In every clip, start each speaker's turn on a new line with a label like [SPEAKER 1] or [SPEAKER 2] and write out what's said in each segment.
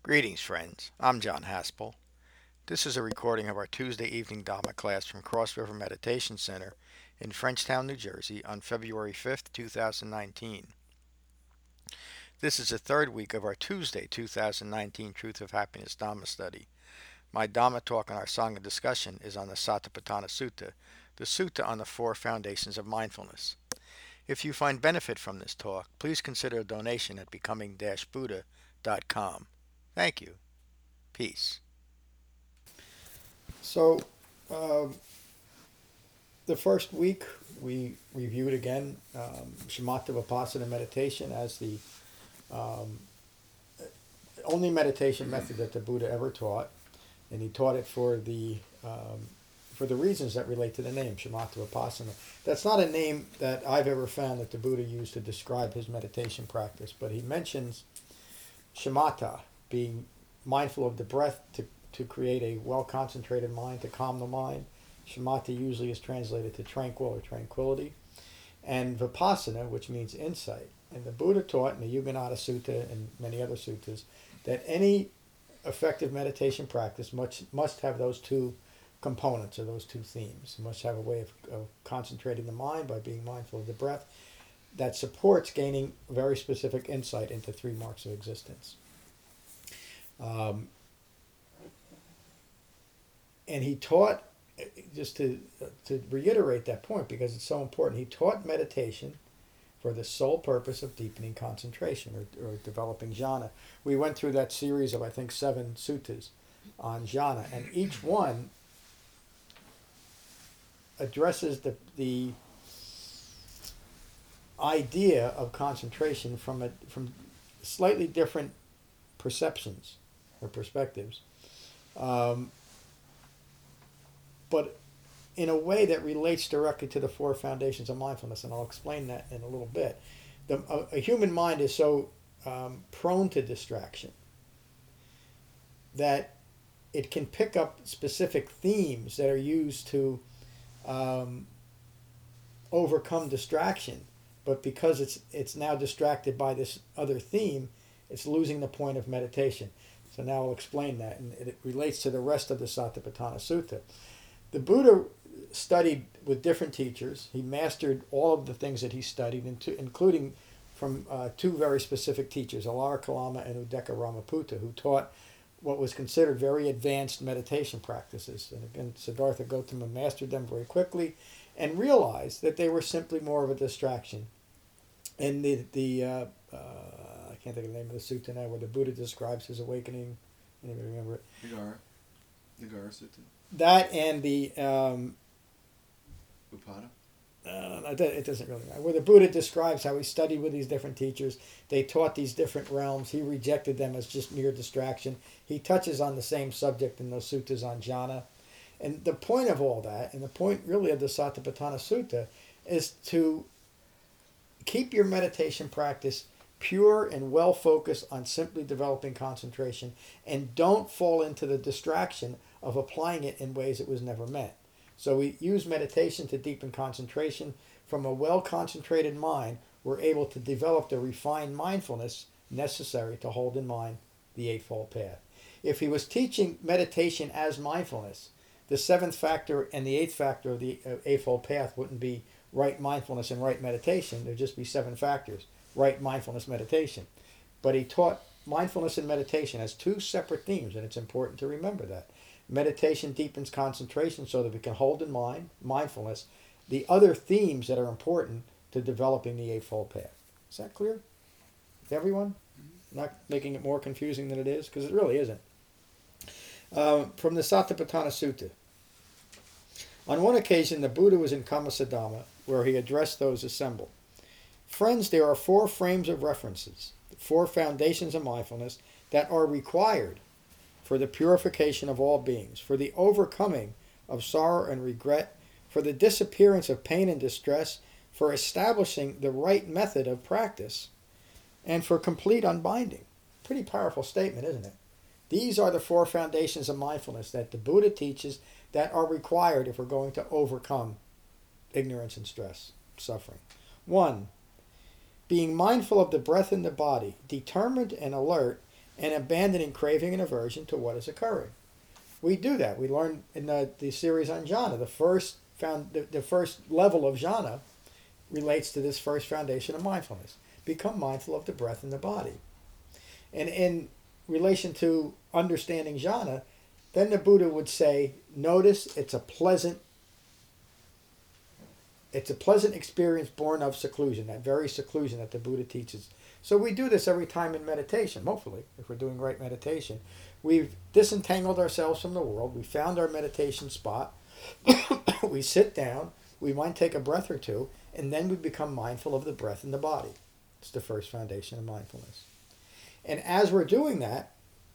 [SPEAKER 1] Greetings, friends. I'm John Haspel. This is a recording of our Tuesday evening Dhamma class from Cross River Meditation Center in Frenchtown, New Jersey on February 5th, 2019. This is the third week of our Tuesday 2019 Truth of Happiness Dhamma study. My Dhamma talk and our Sangha discussion is on the Satipatthana Sutta, the sutta on the four foundations of mindfulness. If you find benefit from this talk, please consider a donation at becoming-buddha.com. Thank you. Peace. So, um, the first week we reviewed again Shamatha Vipassana meditation as the um, only meditation method that the Buddha ever taught, and he taught it for the reasons that relate to the name Shamatha Vipassana. That's not a name that I've ever found that the Buddha used to describe his meditation practice, but he mentions shamatha, being mindful of the breath to create a well concentrated mind, to calm the mind. Shamatha usually is translated to tranquil or tranquility. And vipassana, which means insight. And the Buddha taught in the Yuganada Sutta and many other suttas that any effective meditation practice must have those two components or those two themes. It must have a way of concentrating the mind by being mindful of the breath that supports gaining very specific insight into three marks of existence. Um, and he taught, just to reiterate that point because it's so important, he taught meditation for the sole purpose of deepening concentration or developing jhana. We went through that series of, I think, 7 suttas on jhana, and each one addresses the idea of concentration from slightly different perceptions or perspectives, um, but in a way that relates directly to the four foundations of mindfulness, and I'll explain that in a little bit. A human mind is so prone to distraction that it can pick up specific themes that are used to overcome distraction, but because it's now distracted by this other theme, it's losing the point of meditation. So now I'll explain that, and it relates to the rest of the Satipatthana Sutta. The Buddha studied with different teachers. He mastered all of the things that he studied, including from 2 very specific teachers, Alara Kalama and Udeka Ramaputta, who taught what was considered very advanced meditation practices. And again, Siddhartha Gautama mastered them very quickly and realized that they were simply more of a distraction. And I can't think of the name of the sutta now, where the Buddha describes his awakening. Anybody remember it?
[SPEAKER 2] Nagara Sutta.
[SPEAKER 1] That and the
[SPEAKER 2] Upada.
[SPEAKER 1] it doesn't really matter. Where the Buddha describes how he studied with these different teachers, they taught these different realms. He rejected them as just mere distraction. He touches on the same subject in those suttas on jhana. And the point of all that, and the point really of the Satipatthana Sutta, is to keep your meditation practice pure and well focused on simply developing concentration, and don't fall into the distraction of applying it in ways it was never meant. So we use meditation to deepen concentration. From a well concentrated mind, we're able to develop the refined mindfulness necessary to hold in mind the Eightfold Path. If he was teaching meditation as mindfulness, the 7th factor and the 8th factor of the Eightfold Path wouldn't be right mindfulness and right meditation. There'd just be 7 factors: right mindfulness, meditation. But he taught mindfulness and meditation as 2 separate themes, and it's important to remember that. Meditation deepens concentration so that we can hold in mind, mindfulness, the other themes that are important to developing the Eightfold Path. Is that clear to everyone? Not making it more confusing than it is? Because it really isn't. From the Satipatthana Sutta. On one occasion, the Buddha was in Kamasadhamma, where he addressed those assembled. Friends, there are 4 frames of references, 4 foundations of mindfulness that are required for the purification of all beings, for the overcoming of sorrow and regret, for the disappearance of pain and distress, for establishing the right method of practice, and for complete unbinding. Pretty powerful statement, isn't it? These are the 4 foundations of mindfulness that the Buddha teaches that are required if we're going to overcome ignorance and stress, suffering. 1. Being mindful of the breath in the body, determined and alert and abandoning craving and aversion to what is occurring. We do that. We learn in the series on jhana. The first level of jhana relates to this first foundation of mindfulness. Become mindful of the breath in the body. And in relation to understanding jhana, then the Buddha would say, notice it's a pleasant experience born of seclusion, that very seclusion that the Buddha teaches. So we do this every time in meditation, hopefully, if we're doing right meditation. We've disentangled ourselves from the world. We found our meditation spot. We sit down. We might take a breath or two, and then we become mindful of the breath in the body. It's the first foundation of mindfulness. And as we're doing that,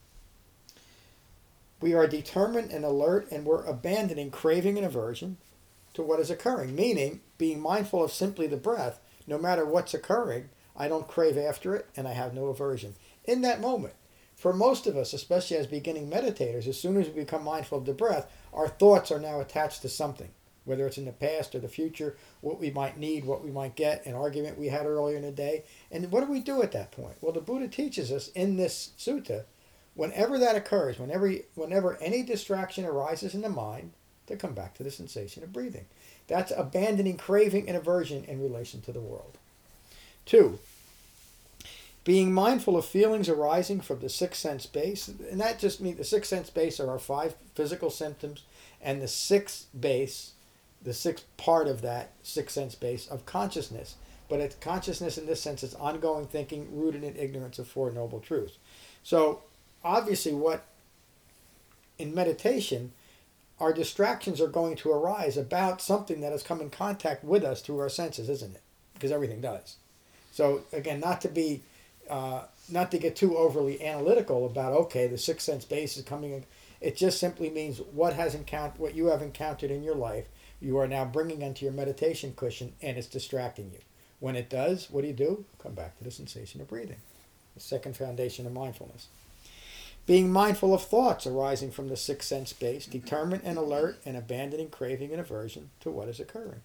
[SPEAKER 1] we are determined and alert, and we're abandoning craving and aversion to what is occurring, meaning being mindful of simply the breath. No matter what's occurring, I don't crave after it, and I have no aversion. In that moment, for most of us, especially as beginning meditators, as soon as we become mindful of the breath, our thoughts are now attached to something, whether it's in the past or the future, what we might need, what we might get, an argument we had earlier in the day. And what do we do at that point? Well, the Buddha teaches us in this sutta, whenever that occurs, whenever any distraction arises in the mind, to come back to the sensation of breathing. That's abandoning craving and aversion in relation to the world. 2, being mindful of feelings arising from the sixth sense base, and that just means the sixth sense base are our 5 physical symptoms, and the sixth base, the sixth part of that sixth sense base of consciousness. But it's consciousness in this sense, it's ongoing thinking rooted in ignorance of Four Noble Truths. So obviously in meditation, our distractions are going to arise about something that has come in contact with us through our senses, isn't it? Because everything does. So again, not to get too overly analytical about, okay, the sixth sense base is coming in. It just simply means what you have encountered in your life, you are now bringing onto your meditation cushion, and it's distracting you. When it does, what do? Come back to the sensation of breathing. The second foundation of mindfulness. Being mindful of thoughts arising from the sixth sense base, determined and alert, and abandoning craving and aversion to what is occurring.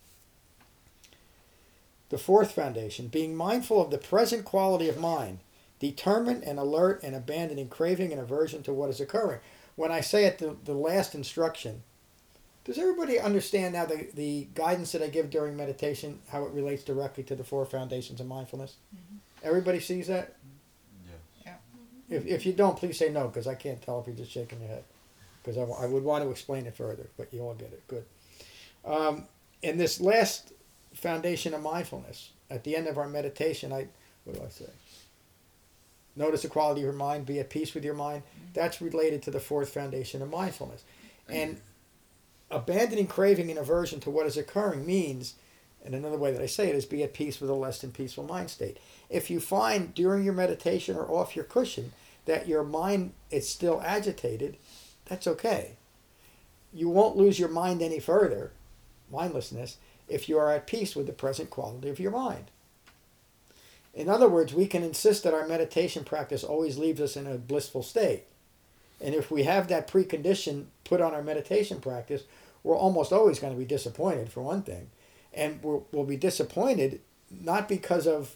[SPEAKER 1] The fourth foundation, being mindful of the present quality of mind, determined and alert, and abandoning craving and aversion to what is occurring. When I say at the last instruction, does everybody understand now the guidance that I give during meditation, how it relates directly to the 4 foundations of mindfulness? Mm-hmm. Everybody sees that?
[SPEAKER 3] Yeah.
[SPEAKER 1] If you don't, please say no, because I can't tell if you're just shaking your head. Because I would want to explain it further, but you all get it. Good. In this last foundation of mindfulness, at the end of our meditation, what do I say? Notice the quality of your mind, be at peace with your mind. That's related to the 4th foundation of mindfulness. And abandoning craving and aversion to what is occurring means, and another way that I say it is, be at peace with a less than peaceful mind state. If you find during your meditation or off your cushion that your mind is still agitated, that's okay. You won't lose your mind any further, mindlessness, if you are at peace with the present quality of your mind. In other words, we can insist that our meditation practice always leaves us in a blissful state. And if we have that precondition put on our meditation practice, we're almost always going to be disappointed, for one thing. And we'll be disappointed not because of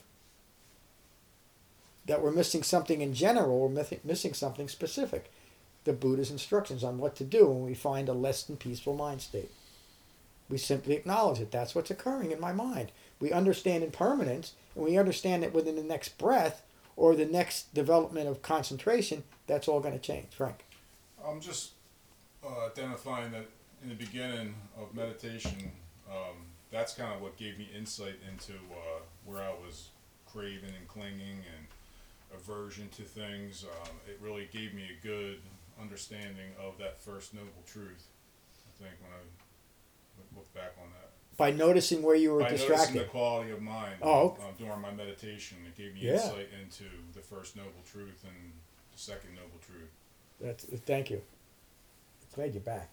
[SPEAKER 1] that we're missing something in general, we're missing something specific. The Buddha's instructions on what to do when we find a less than peaceful mind state. We simply acknowledge it. That's what's occurring in my mind. We understand impermanence, and we understand that within the next breath or the next development of concentration, that's all going to change. Frank?
[SPEAKER 3] I'm just identifying that in the beginning of meditation, that's kind of what gave me insight into where I was craving and clinging and aversion to things. It really gave me a good understanding of that first noble truth, I think, when I look back on that.
[SPEAKER 1] By noticing where you were distracted.
[SPEAKER 3] By noticing the quality of mind during my meditation, it gave me insight into the first noble truth and the second noble truth.
[SPEAKER 1] Thank you. Glad you're back.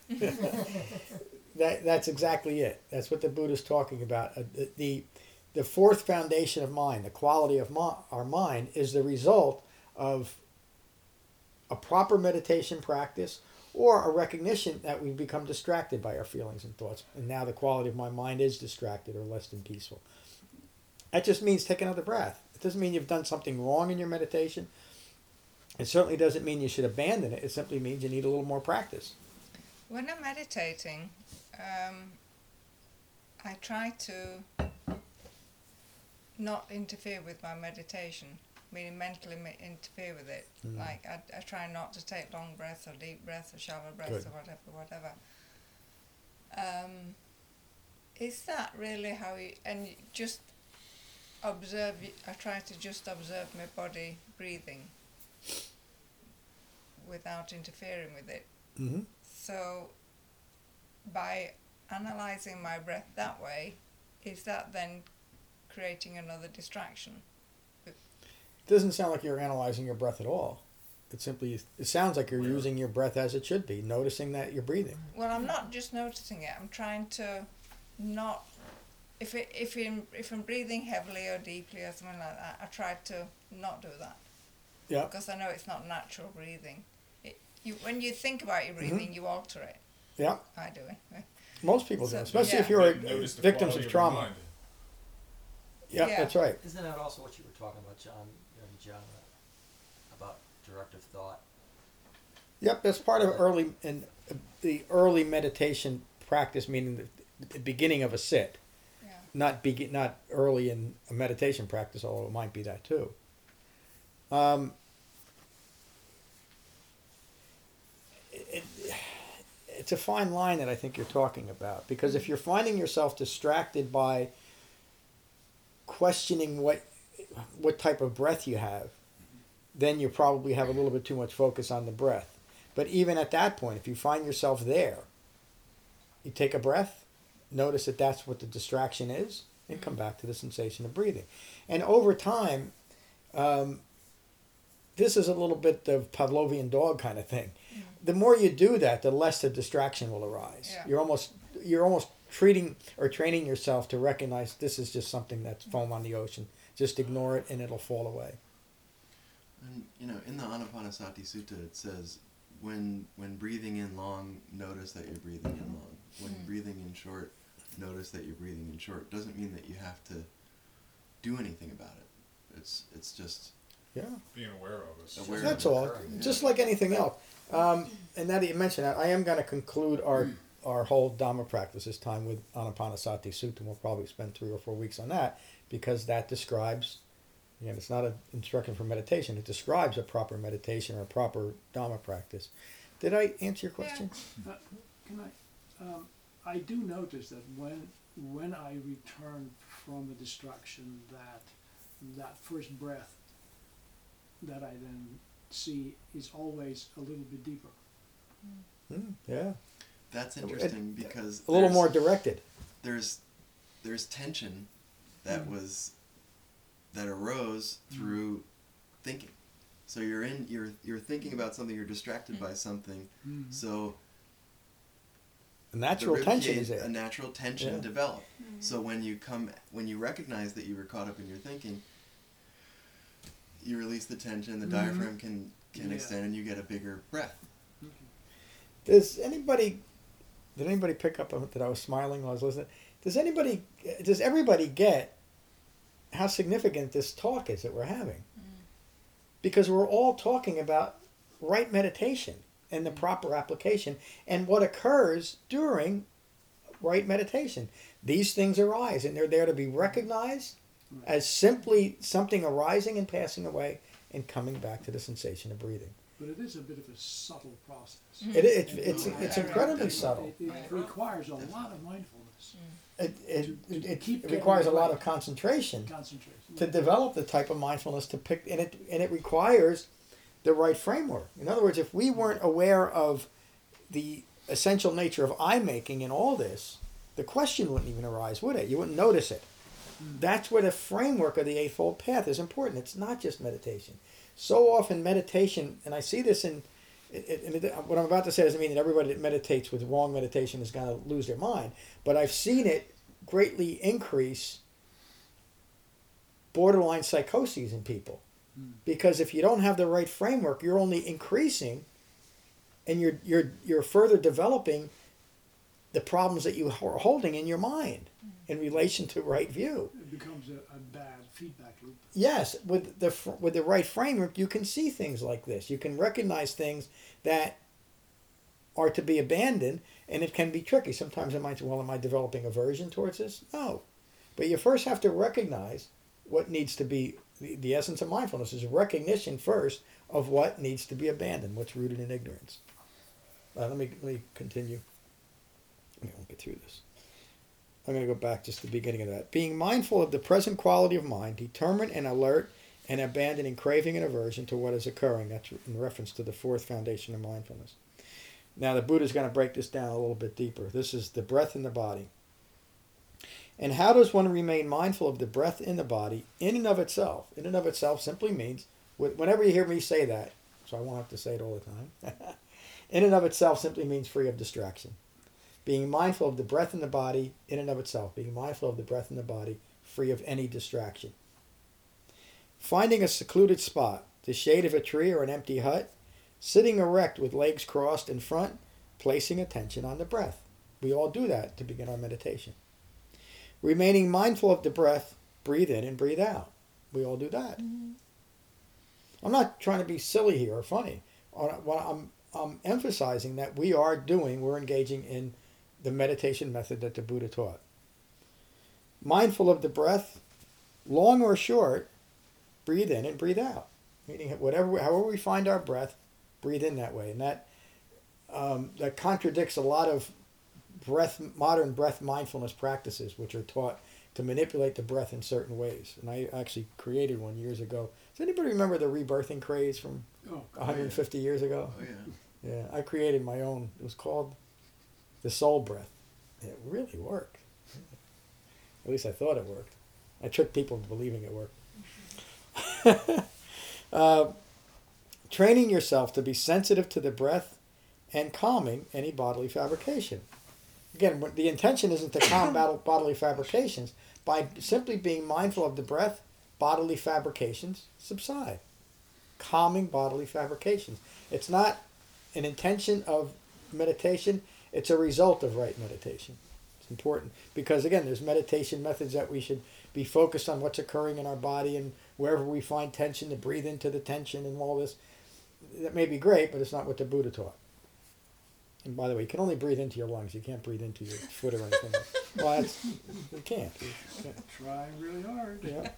[SPEAKER 1] That's exactly it. That's what the Buddha's talking about. The 4th foundation of mind, the quality of our mind, is the result of a proper meditation practice or a recognition that we've become distracted by our feelings and thoughts. And now the quality of my mind is distracted or less than peaceful. That just means take another breath. It doesn't mean you've done something wrong in your meditation. It certainly doesn't mean you should abandon it. It simply means you need a little more practice.
[SPEAKER 4] When I'm meditating, I try to not interfere with my meditation, meaning mentally interfere with it. Like I try not to take long breaths or deep breaths or shallow breaths
[SPEAKER 1] Good.
[SPEAKER 4] or whatever. Is that really how you, and you just observe, I try to just observe my body breathing without interfering with it.
[SPEAKER 1] Mm-hmm.
[SPEAKER 4] So by analysing my breath that way, is that then creating another distraction?
[SPEAKER 1] It doesn't sound like you're analyzing your breath at all. It sounds like you're using your breath as it should be, noticing that you're breathing.
[SPEAKER 4] Well, I'm not just noticing it. I'm trying to not, if I'm breathing heavily or deeply or something like that, I try to not do that.
[SPEAKER 1] Yeah.
[SPEAKER 4] Because I know it's not natural breathing. When you think about your breathing, you alter it.
[SPEAKER 1] Yeah.
[SPEAKER 4] I do it.
[SPEAKER 1] Most people do,
[SPEAKER 4] So,
[SPEAKER 1] especially
[SPEAKER 4] yeah.
[SPEAKER 1] if you're
[SPEAKER 3] Notice the
[SPEAKER 1] victims
[SPEAKER 3] quality
[SPEAKER 1] of
[SPEAKER 3] your
[SPEAKER 1] trauma.
[SPEAKER 3] mind.
[SPEAKER 1] Yeah,
[SPEAKER 4] Yeah.
[SPEAKER 1] that's right.
[SPEAKER 5] Isn't that also what you were talking about, John, about directive thought?
[SPEAKER 1] Yep, that's part of the early meditation practice, meaning the beginning of a sit.
[SPEAKER 4] Yeah.
[SPEAKER 1] Not early in a meditation practice, although it might be that too. It's a fine line that I think you're talking about, because if you're finding yourself distracted by questioning what type of breath you have, then you probably have a little bit too much focus on the breath. But even at that point, if you find yourself there, you take a breath, notice that that's what the distraction is, and come back to the sensation of breathing. And over time, this is a little bit of Pavlovian dog kind of thing. The more you do that, the less the distraction will arise.
[SPEAKER 4] Yeah.
[SPEAKER 1] You're almost treating or training yourself to recognize this is just something that's foam on the ocean. Just ignore it and it'll fall away.
[SPEAKER 2] And in the Anapanasati Sutta, it says, when breathing in long, notice that you're breathing in long. When breathing in short, notice that you're breathing in short. Doesn't mean that you have to do anything about it. It's just
[SPEAKER 1] Yeah.
[SPEAKER 3] Being aware of it.
[SPEAKER 2] Aware.
[SPEAKER 1] That's
[SPEAKER 2] of it.
[SPEAKER 1] all. Just like anything else. And now that you mention that, I am going to conclude our whole Dhamma practice this time with Anapanasati Sutta. We'll probably spend 3 or 4 weeks on that, because that describes, again, it's not an instruction for meditation. It describes a proper meditation or a proper Dhamma practice. Did I answer your question?
[SPEAKER 6] Can I do notice that when I return from a distraction, that first breath that I then see is always a little bit deeper.
[SPEAKER 1] Yeah.
[SPEAKER 2] That's interesting because
[SPEAKER 1] A little
[SPEAKER 2] there's-
[SPEAKER 1] more directed.
[SPEAKER 2] There's tension that arose through thinking. So you're thinking about something, you're distracted by something. So
[SPEAKER 1] A natural tension is
[SPEAKER 2] a
[SPEAKER 1] there.
[SPEAKER 2] natural tension
[SPEAKER 1] Yeah.
[SPEAKER 2] developed. So when you recognize that you were caught up in your thinking, you release the tension, the diaphragm can
[SPEAKER 6] Yeah.
[SPEAKER 2] extend, and you get a bigger breath.
[SPEAKER 1] Did anybody pick up on that I was smiling while I was listening? Does everybody get how significant this talk is that we're having? Because we're all talking about right meditation and the proper application and what occurs during right meditation. These things arise, and they're there to be recognized as simply something arising and passing away and coming back to the sensation of breathing.
[SPEAKER 6] But it is a bit of a subtle process.
[SPEAKER 1] It's incredibly subtle.
[SPEAKER 6] It requires a lot of mindfulness,
[SPEAKER 1] It requires a lot of concentration
[SPEAKER 6] concentration.
[SPEAKER 1] to develop the type of mindfulness to pick, and it requires the right framework. In other words, if we weren't aware of the essential nature of eye making in all this, the question wouldn't even arise, would it? You wouldn't notice it. That's where the framework of the Eightfold Path is important. It's not just meditation. So often meditation, and I see this what I'm about to say doesn't mean that everybody that meditates with wrong meditation is going to lose their mind, but I've seen it greatly increase borderline psychoses in people. Because if you don't have the right framework, you're only increasing, and you're further developing the problems that you are holding in your mind in relation to right view.
[SPEAKER 6] It becomes a bad feedback loop.
[SPEAKER 1] Yes, with the right framework, you can see things like this. You can recognize things that are to be abandoned, and it can be tricky. Sometimes it might say, well, am I developing aversion towards this? No. But you first have to recognize what needs to be, the essence of mindfulness is recognition first of what needs to be abandoned, what's rooted in ignorance. Let me continue. I won't get through this. I'm going to go back just to the beginning of that. Being mindful of the present quality of mind, determined and alert and abandoning craving and aversion to what is occurring. That's in reference to the fourth foundation of mindfulness. Now the Buddha is going to break this down a little bit deeper. This is the breath in the body. And how does one remain mindful of the breath in the body in and of itself? In and of itself simply means, whenever you hear me say that, so I won't have to say it all the time, in and of itself simply means free of distraction. Being mindful of the breath in the body in and of itself. Being mindful of the breath in the body free of any distraction. Finding a secluded spot, the shade of a tree or an empty hut, sitting erect with legs crossed in front, placing attention on the breath. We all do that to begin our meditation. Remaining mindful of the breath, breathe in and breathe out. We all do that. Mm-hmm. I'm not trying to be silly here or funny. I'm emphasizing that we're engaging in the meditation method that the Buddha taught. Mindful of the breath, long or short, breathe in and breathe out. Meaning, however we find our breath, breathe in that way. And that contradicts a lot of modern breath mindfulness practices, which are taught to manipulate the breath in certain ways. And I actually created one years ago. Does anybody remember the rebirthing craze from 150 years ago?
[SPEAKER 2] Oh, yeah.
[SPEAKER 1] Yeah, I created my own. It was called the soul breath. It really worked. At least I thought it worked. I tricked people into believing it worked. Training yourself to be sensitive to the breath and calming any bodily fabrication. Again, the intention isn't to calm bodily fabrications. By simply being mindful of the breath, bodily fabrications subside. Calming bodily fabrications. It's not an intention of meditation, it's a result of right meditation. It's important because, again, there's meditation methods that we should be focused on what's occurring in our body, and wherever we find tension, to breathe into the tension and all this. That may be great, but it's not what the Buddha taught. And by the way, you can only breathe into your lungs. You can't breathe into your foot or anything. Well, you can't.
[SPEAKER 6] Trying really hard.
[SPEAKER 1] Yeah.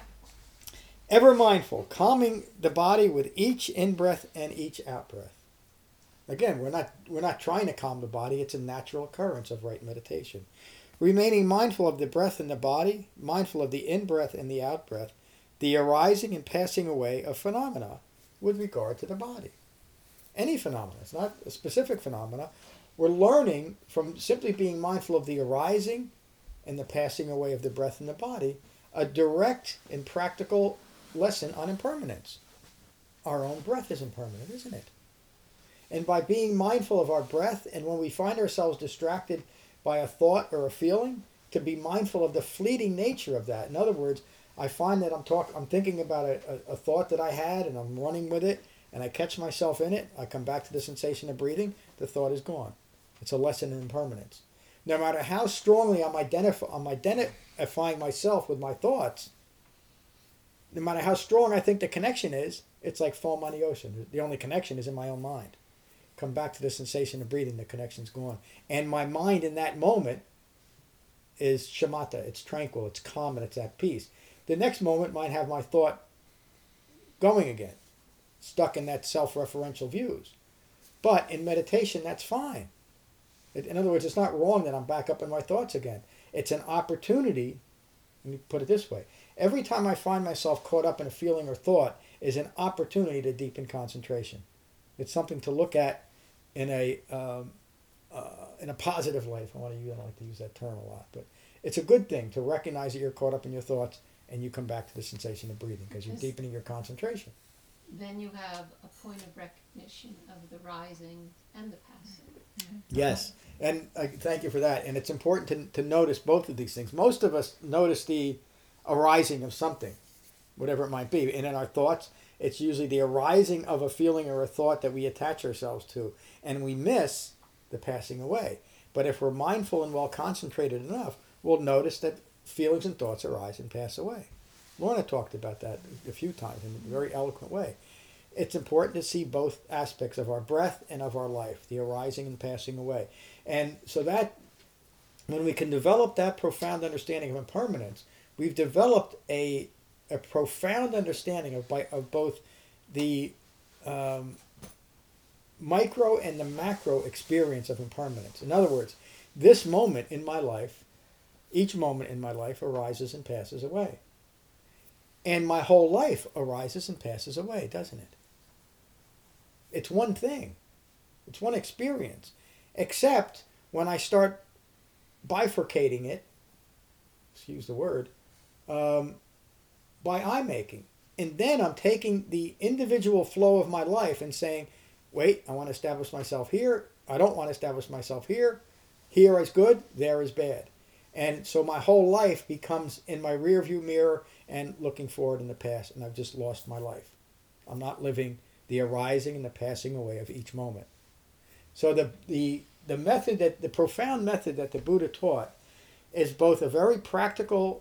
[SPEAKER 1] Ever mindful, calming the body with each in-breath and each out-breath. Again, we're not trying to calm the body. It's a natural occurrence of right meditation. Remaining mindful of the breath in the body, mindful of the in-breath and the out-breath, the arising and passing away of phenomena with regard to the body. Any phenomena. It's not a specific phenomena. We're learning from simply being mindful of the arising and the passing away of the breath in the body, a direct and practical lesson on impermanence. Our own breath is impermanent, isn't it? And by being mindful of our breath, and when we find ourselves distracted by a thought or a feeling, to be mindful of the fleeting nature of that. In other words, I find that I'm thinking about a thought that I had, and I'm running with it, and I catch myself in it. I come back to the sensation of breathing. The thought is gone. It's a lesson in impermanence. No matter how strongly I'm identifying myself with my thoughts, no matter how strong I think the connection is, it's like foam on the ocean. The only connection is in my own mind. Come back to the sensation of breathing, the connection's gone. And my mind in that moment is shamatha, it's tranquil, it's calm, and it's at peace. The next moment might have my thought going again, stuck in that self-referential views. But in meditation, that's fine. In other words, it's not wrong that I'm back up in my thoughts again. It's an opportunity, let me put it this way. Every time I find myself caught up in a feeling or thought is an opportunity to deepen concentration. It's something to look at in a positive light. I don't like to use that term a lot, but it's a good thing to recognize that you're caught up in your thoughts and you come back to the sensation of breathing because you're deepening your concentration.
[SPEAKER 7] Then you have a point of recognition of the rising and the passing.
[SPEAKER 4] Mm-hmm.
[SPEAKER 1] Yes, and thank you for that. And it's important to notice both of these things. Most of us notice the arising of something, whatever it might be, and in our thoughts, it's usually the arising of a feeling or a thought that we attach ourselves to, and we miss the passing away. But if we're mindful and well concentrated enough, we'll notice that feelings and thoughts arise and pass away. Lorna talked about that a few times in a very eloquent way. It's important to see both aspects of our breath and of our life, the arising and passing away. And so that, when we can develop that profound understanding of impermanence, we've developed a profound understanding of both the micro and the macro experience of impermanence. In other words, this moment in my life, each moment in my life arises and passes away. And my whole life arises and passes away, doesn't it? It's one thing. It's one experience. Except when I start bifurcating it, excuse the word, by eye making. And then I'm taking the individual flow of my life and saying, wait, I want to establish myself here. I don't want to establish myself here. Here is good, there is bad. And so my whole life becomes in my rear view mirror and looking forward in the past, and I've just lost my life. I'm not living the arising and the passing away of each moment. So the method that the profound method that the Buddha taught is both a very practical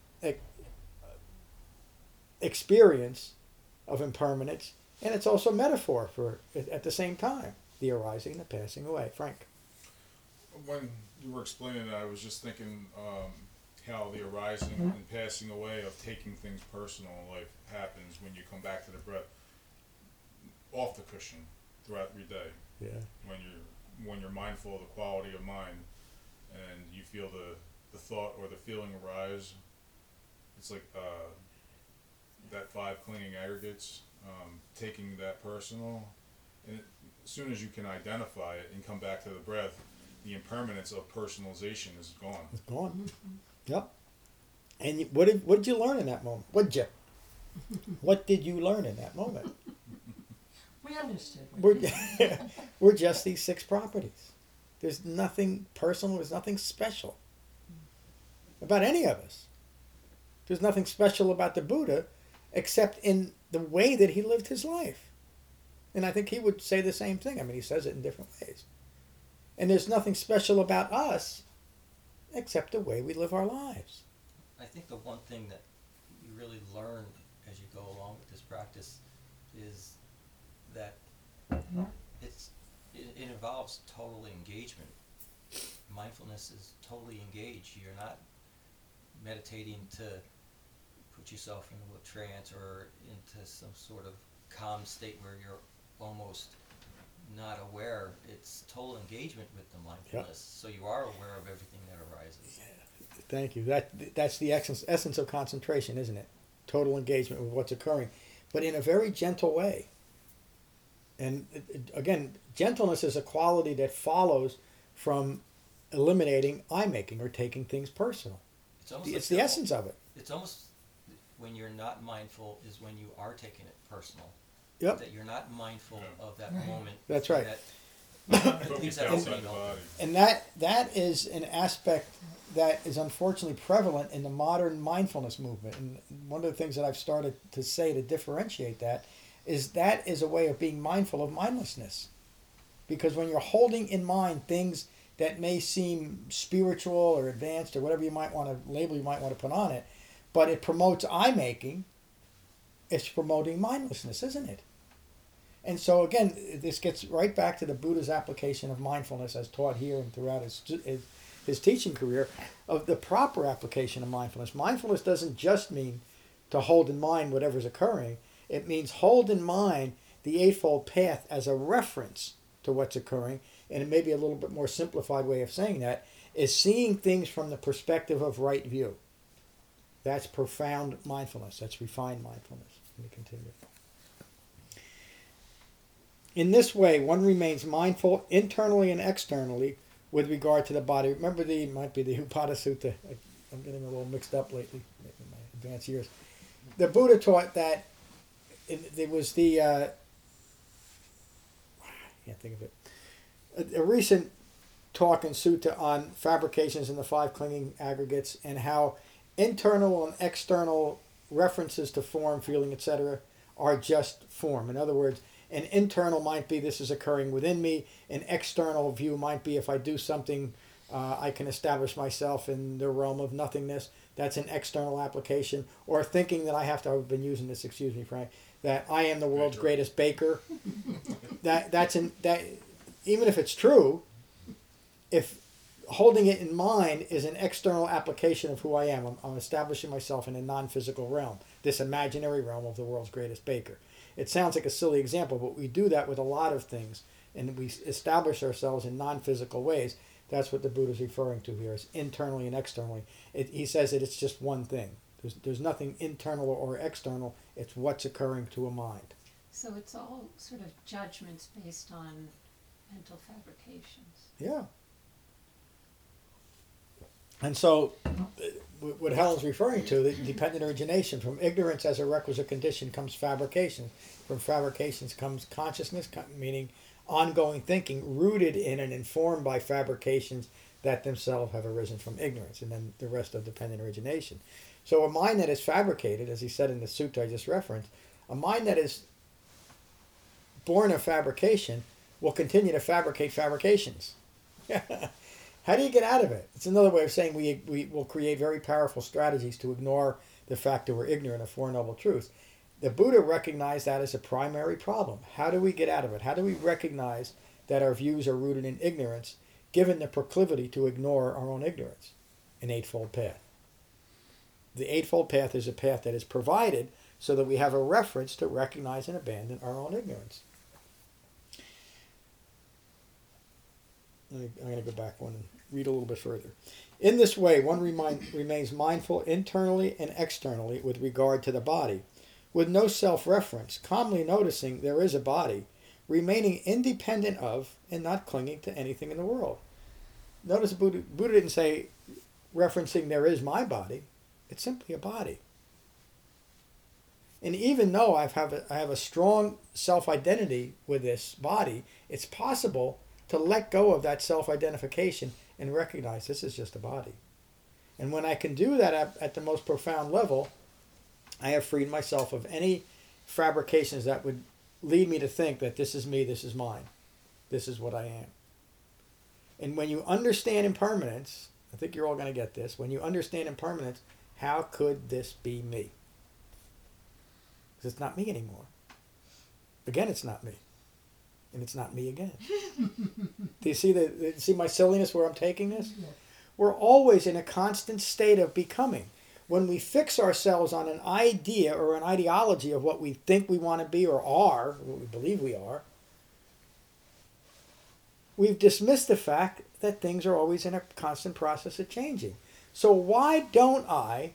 [SPEAKER 1] experience of impermanence, and it's also metaphor for at the same time the arising and the passing away. Frank.
[SPEAKER 3] When you were explaining that, I was just thinking how the arising and passing away of taking things personal in life happens when you come back to the breath off the cushion throughout your day.
[SPEAKER 1] Yeah.
[SPEAKER 3] When you're mindful of the quality of mind and you feel the thought or the feeling arise, it's like that 5 clinging aggregates, taking that personal, and as soon as you can identify it and come back to the breath, the impermanence of personalization is gone.
[SPEAKER 1] It's gone. Yep. And what did you learn in that moment? What did you learn in that moment?
[SPEAKER 5] We understood.
[SPEAKER 1] We're just these 6 properties. There's nothing personal. There's nothing special about any of us. There's nothing special about the Buddha except in the way that he lived his life. And I think he would say the same thing. I mean, he says it in different ways. And there's nothing special about us except the way we live our lives.
[SPEAKER 5] I think the one thing that you really learn as you go along with this practice is that it involves total engagement. Mindfulness is totally engaged. You're not meditating to put yourself into a trance or into some sort of calm state where you're almost not aware. It's total engagement with the mindfulness. Yep. So you are aware of everything that arises.
[SPEAKER 1] Yeah. Thank you. That's the essence of concentration, isn't it? Total engagement with what's occurring, but in a very gentle way. And again, gentleness is a quality that follows from eliminating eye-making or taking things personal. It's the essence of it.
[SPEAKER 5] It's almost when you're not mindful is when you are taking it personal.
[SPEAKER 1] Yep.
[SPEAKER 5] That you're not mindful of that moment.
[SPEAKER 1] That's right. And that is an aspect that is unfortunately prevalent in the modern mindfulness movement. And one of the things that I've started to say to differentiate that is a way of being mindful of mindlessness. Because when you're holding in mind things that may seem spiritual or advanced or whatever you might want to label, you might want to put on it, but it promotes eye-making, it's promoting mindlessness, isn't it? And so again, this gets right back to the Buddha's application of mindfulness as taught here and throughout his teaching career, of the proper application of mindfulness. Mindfulness doesn't just mean to hold in mind whatever's occurring. It means hold in mind the Eightfold Path as a reference to what's occurring. And it may be a little bit more simplified way of saying that is seeing things from the perspective of right view. That's profound mindfulness. That's refined mindfulness. Let me continue. In this way, one remains mindful internally and externally with regard to the body. Remember, might be the Upada Sutta. I'm getting a little mixed up lately in my advanced years. The Buddha taught that there was I can't think of it. A recent talk in Sutta on fabrications in the 5 clinging aggregates and how internal and external references to form, feeling, etc. are just form. In other words, an internal might be this is occurring within me. An external view might be if I do something I can establish myself in the realm of nothingness. That's an external application. Or thinking that I have to, I've been using this, excuse me, Frank, that I am the world's greatest baker. That even if it's true, if holding it in mind is an external application of who I am, I'm establishing myself in a non-physical realm, this imaginary realm of the world's greatest baker. It sounds like a silly example, but we do that with a lot of things, and we establish ourselves in non-physical ways. That's what the Buddha is referring to here, is internally and externally. He says that it's just one thing. There's nothing internal or external. It's what's occurring to a mind.
[SPEAKER 7] So it's all sort of judgments based on mental fabrications.
[SPEAKER 1] Yeah. And so, what Helen's referring to, the dependent origination, from ignorance as a requisite condition comes fabrication. From fabrications comes consciousness, meaning ongoing thinking rooted in and informed by fabrications that themselves have arisen from ignorance, and then the rest of dependent origination. So a mind that is fabricated, as he said in the sutta I just referenced, a mind that is born of fabrication will continue to fabricate fabrications. How do you get out of it? It's another way of saying we will create very powerful strategies to ignore the fact that we're ignorant of Four Noble Truths. The Buddha recognized that as a primary problem. How do we get out of it? How do we recognize that our views are rooted in ignorance, given the proclivity to ignore our own ignorance? An Eightfold Path. The Eightfold Path is a path that is provided so that we have a reference to recognize and abandon our own ignorance. I'm going to go back one and read a little bit further. In this way, one remains mindful internally and externally with regard to the body, with no self-reference, calmly noticing there is a body, remaining independent of and not clinging to anything in the world. Notice Buddha didn't say, referencing there is my body. It's simply a body. And even though I have a strong self-identity with this body, it's possible to let go of that self-identification and recognize this is just a body. And when I can do that at the most profound level, I have freed myself of any fabrications that would lead me to think that this is me, this is mine, this is what I am. And when you understand impermanence, I think you're all going to get this, when you understand impermanence, how could this be me? Because it's not me anymore. Again, it's not me. And it's not me again. Do you see my silliness where I'm taking this? Yeah. We're always in a constant state of becoming. When we fix ourselves on an idea or an ideology of what we think we want to be or are, what we believe we are, we've dismissed the fact that things are always in a constant process of changing. So why don't I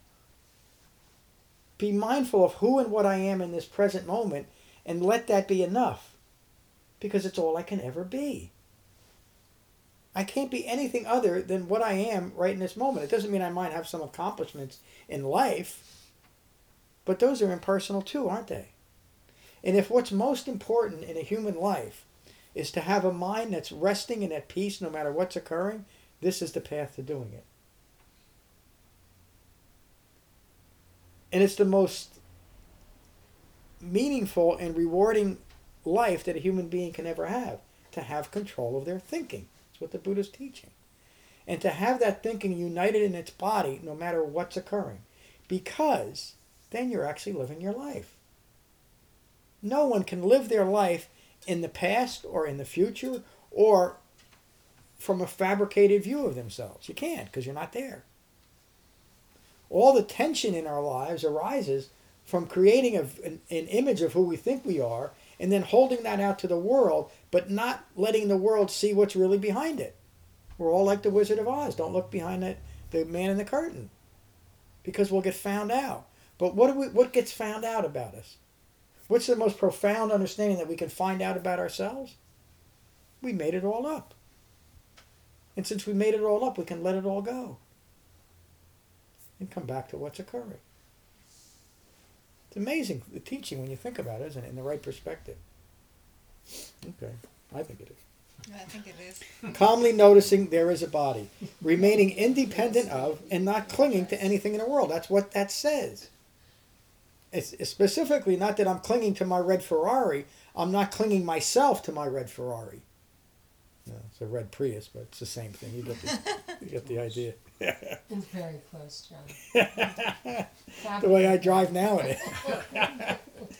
[SPEAKER 1] be mindful of who and what I am in this present moment and let that be enough? Because it's all I can ever be. I can't be anything other than what I am right in this moment. It doesn't mean I might have some accomplishments in life, but those are impersonal too, aren't they? And if what's most important in a human life is to have a mind that's resting and at peace no matter what's occurring, this is the path to doing it. And it's the most meaningful and rewarding life that a human being can ever have, to have control of their thinking. That's what the Buddha's teaching. And to have that thinking united in its body no matter what's occurring. Because then you're actually living your life. No one can live their life in the past or in the future or from a fabricated view of themselves. You can't, because you're not there. All the tension in our lives arises from creating an image of who we think we are and then holding that out to the world, but not letting the world see what's really behind it. We're all like the Wizard of Oz. Don't look behind the man in the curtain, because we'll get found out. But what gets found out about us? What's the most profound understanding that we can find out about ourselves? We made it all up. And since we made it all up, we can let it all go and come back to what's occurring. It's amazing, the teaching, when you think about it, isn't it, in the right perspective? Okay, I think it is.
[SPEAKER 4] I think it is.
[SPEAKER 1] Calmly noticing there is a body, remaining independent of and not clinging to anything in the world. That's what that says. It's specifically not that I'm clinging to my red Ferrari. I'm not clinging myself to my red Ferrari. No, It's a red Prius, but it's the same thing. You get the idea.
[SPEAKER 8] It's very close, John.
[SPEAKER 1] The way I drive now it is.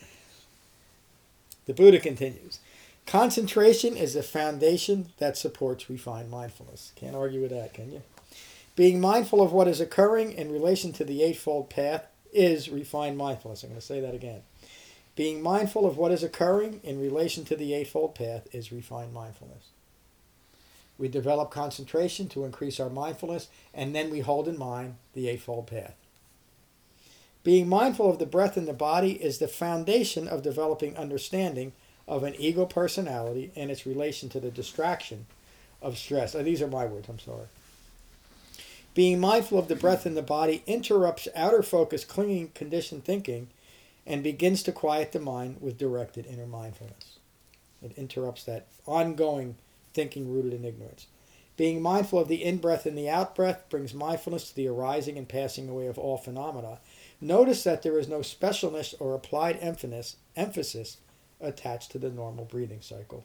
[SPEAKER 1] The Buddha continues. Concentration is the foundation that supports refined mindfulness. Can't argue with that, can you? Being mindful of what is occurring in relation to the Eightfold Path is refined mindfulness. I'm going to say that again. Being mindful of what is occurring in relation to the Eightfold Path is refined mindfulness. We develop concentration to increase our mindfulness, and then we hold in mind the Eightfold Path. Being mindful of the breath in the body is the foundation of developing understanding of an ego personality and its relation to the distraction of stress. These are my words, I'm sorry. Being mindful of the breath in the body interrupts outer focus, clinging, conditioned thinking, and begins to quiet the mind with directed inner mindfulness. It interrupts that ongoing thinking rooted in ignorance. Being mindful of the in-breath and the out-breath brings mindfulness to the arising and passing away of all phenomena. Notice that there is no specialness or applied emphasis attached to the normal breathing cycle.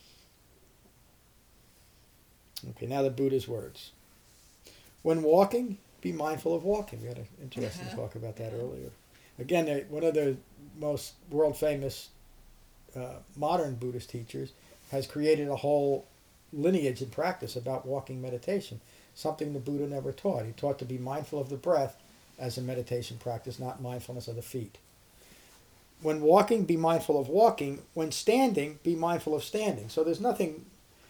[SPEAKER 1] Okay, now the Buddha's words. When walking, be mindful of walking. We had an interesting talk about that earlier. Again, one of the most world-famous modern Buddhist teachers has created a whole lineage and practice about walking meditation, something the Buddha never taught. He taught to be mindful of the breath as a meditation practice, not mindfulness of the feet. When walking, be mindful of walking. When standing, be mindful of standing. So there's nothing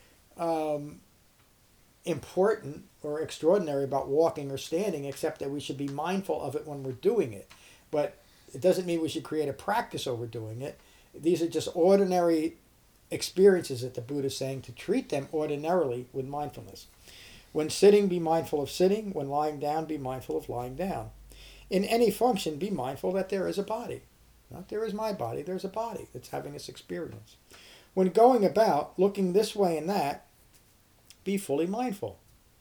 [SPEAKER 1] important or extraordinary about walking or standing, except that we should be mindful of it when we're doing it. But it doesn't mean we should create a practice over doing it. These are just ordinary experiences that the Buddha is saying to treat them ordinarily with mindfulness. When sitting, be mindful of sitting. When lying down, be mindful of lying down. In any function, be mindful that there is a body. Not there is my body, there's a body that's having this experience. When going about, looking this way and that, be fully mindful.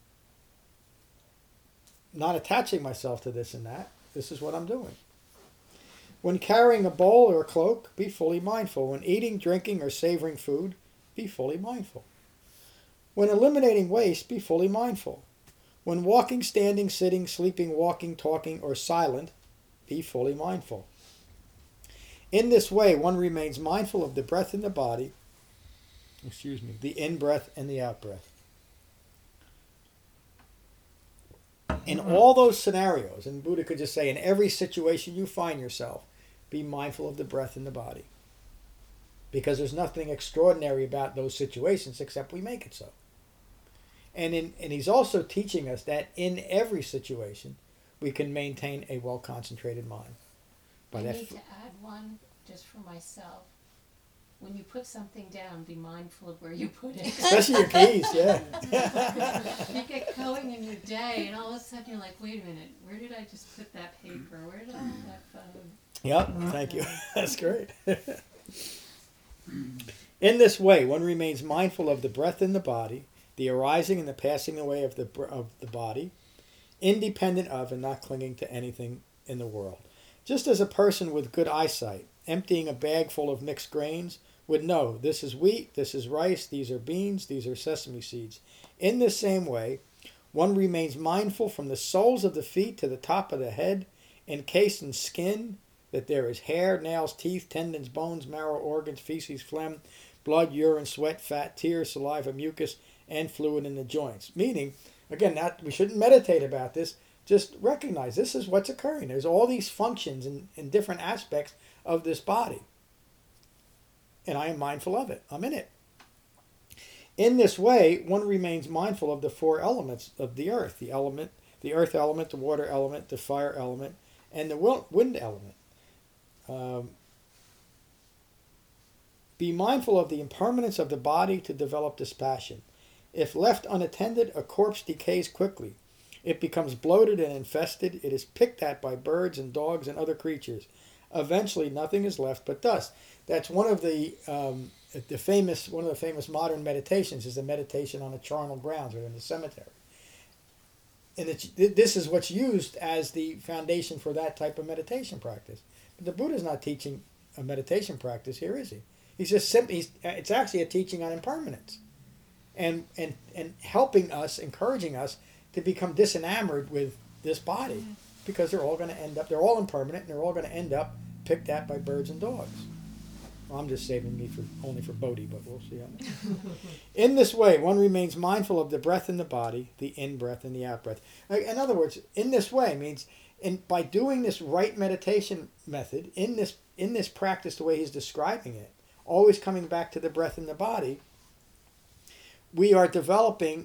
[SPEAKER 1] Not attaching myself to this and that. This is what I'm doing. When carrying a bowl or a cloak, be fully mindful. When eating, drinking, or savoring food, be fully mindful. When eliminating waste, be fully mindful. When walking, standing, sitting, sleeping, walking, talking, or silent, be fully mindful. In this way, one remains mindful of the breath in the body, the in-breath and the out-breath. In all those scenarios, and Buddha could just say, in every situation you find yourself, be mindful of the breath in the body. Because there's nothing extraordinary about those situations except we make it so. And he's also teaching us that in every situation, we can maintain a well-concentrated mind.
[SPEAKER 7] I need to add one just for myself. When you put something down, be mindful of where you put it.
[SPEAKER 1] Especially your keys, yeah.
[SPEAKER 7] You get going in your day, and all of a sudden you're like, wait a minute, where did I just put that paper? Where did I put that phone?
[SPEAKER 1] Yep, thank you. That's great. In this way, one remains mindful of the breath in the body, the arising and the passing away of the body, independent of and not clinging to anything in the world. Just as a person with good eyesight, emptying a bag full of mixed grains, would know this is wheat, this is rice, these are beans, these are sesame seeds. In the same way, one remains mindful from the soles of the feet to the top of the head, encased in skin, that there is hair, nails, teeth, tendons, bones, marrow, organs, feces, phlegm, blood, urine, sweat, fat, tears, saliva, mucus, and fluid in the joints. Meaning, again, we shouldn't meditate about this. Just recognize this is what's occurring. There's all these functions and different aspects of this body. And I am mindful of it. I'm in it. In this way, one remains mindful of the four elements of the earth. The earth element, the water element, the fire element, and the wind element. Be mindful of the impermanence of the body to develop dispassion. If left unattended, a corpse decays quickly. It becomes bloated and infested. It is picked at by birds and dogs and other creatures. Eventually, nothing is left but dust. That's one of the famous modern meditations is the meditation on the charnel grounds or in the cemetery. And this is what's used as the foundation for that type of meditation practice. But the Buddha's not teaching a meditation practice here, is he? He's just simply, it's actually a teaching on impermanence. and helping us, encouraging us to become disenamored with this body, because they're all going to end up, they're all impermanent, and they're all going to end up picked at by birds and dogs. Well, I'm just saving me for only for Bodhi, but we'll see on that. In this way, one remains mindful of the breath in the body, the in-breath and the out-breath. In other words, in this way means by doing this right meditation method, in this practice, the way he's describing it, always coming back to the breath in the body, we are developing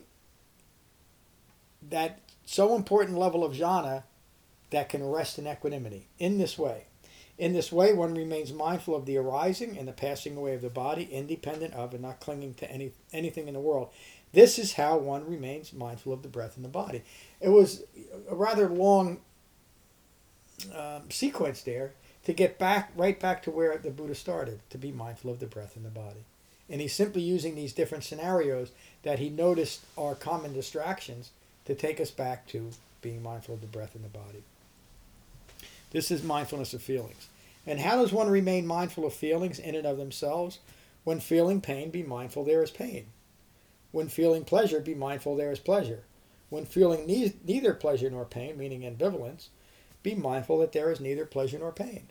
[SPEAKER 1] that so important level of jhana that can rest in equanimity. In this way, one remains mindful of the arising and the passing away of the body, independent of and not clinging to anything in the world. This is how one remains mindful of the breath in the body. It was a rather long sequence there to get right back to where the Buddha started, to be mindful of the breath in the body. And he's simply using these different scenarios that he noticed are common distractions to take us back to being mindful of the breath in the body. This is mindfulness of feelings. And how does one remain mindful of feelings in and of themselves? When feeling pain, be mindful there is pain. When feeling pleasure, be mindful there is pleasure. When feeling neither pleasure nor pain, meaning ambivalence, be mindful that there is neither pleasure nor pain.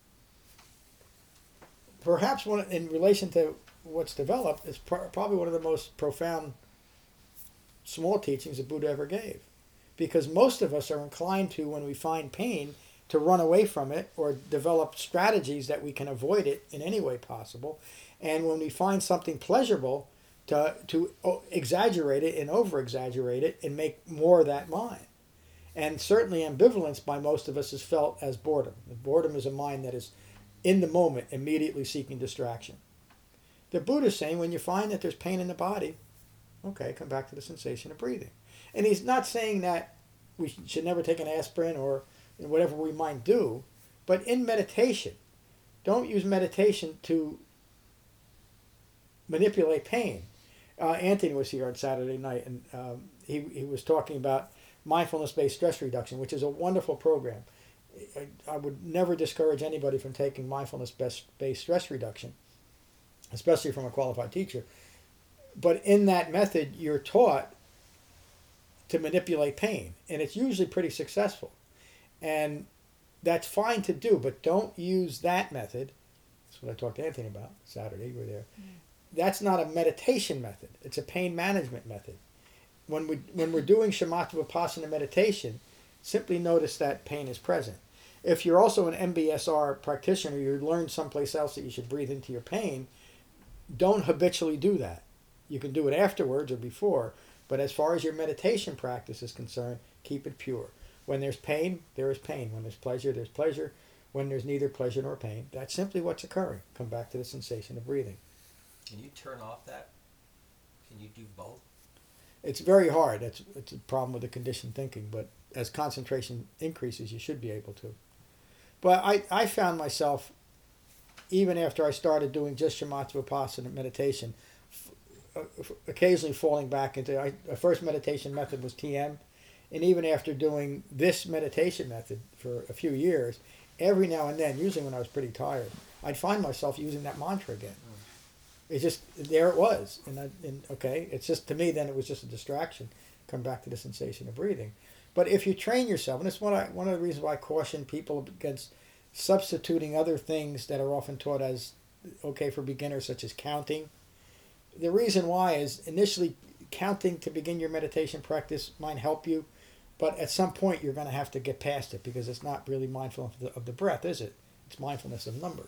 [SPEAKER 1] Perhaps in relation to what's developed, is probably one of the most profound small teachings the Buddha ever gave. Because most of us are inclined to, when we find pain, to run away from it or develop strategies that we can avoid it in any way possible. And when we find something pleasurable, to exaggerate it and over-exaggerate it and make more of that mind. And certainly ambivalence by most of us is felt as boredom. Boredom is a mind that is in the moment, immediately seeking distraction. The Buddha is saying when you find that there's pain in the body, okay, come back to the sensation of breathing. And he's not saying that we should never take an aspirin or whatever we might do, but in meditation, don't use meditation to manipulate pain. Anthony was here on Saturday night, and he was talking about mindfulness-based stress reduction, which is a wonderful program. I would never discourage anybody from taking mindfulness-based stress reduction, especially from a qualified teacher. But in that method, you're taught to manipulate pain, and it's usually pretty successful. And that's fine to do, but don't use that method. That's what I talked to Anthony about Saturday. You were there. That's not a meditation method. It's a pain management method. When we're doing shamatha vipassana meditation, simply notice that pain is present. If you're also an MBSR practitioner, you learn someplace else that you should breathe into your pain, don't habitually do that. You can do it afterwards or before, but as far as your meditation practice is concerned, keep it pure. When there's pain, there is pain. When there's pleasure. When there's neither pleasure nor pain, that's simply what's occurring. Come back to the sensation of breathing.
[SPEAKER 5] Can you turn off that? Can you do both? It's
[SPEAKER 1] very hard. It's a problem with the conditioned thinking, but as concentration increases, you should be able to. But I found myself, even after I started doing just shamatha vipassana meditation, occasionally falling back into, the first meditation method was TM, and even after doing this meditation method for a few years, every now and then, usually when I was pretty tired, I'd find myself using that mantra again. It's just, there it was. And okay, it's just, to me then it was just a distraction. Come back to the sensation of breathing. But if you train yourself, and it's one of the reasons why I caution people against substituting other things that are often taught as okay for beginners, such as counting. The reason why is initially counting to begin your meditation practice might help you, but at some point you're going to have to get past it because it's not really mindful of the breath, is it? It's mindfulness of numbers.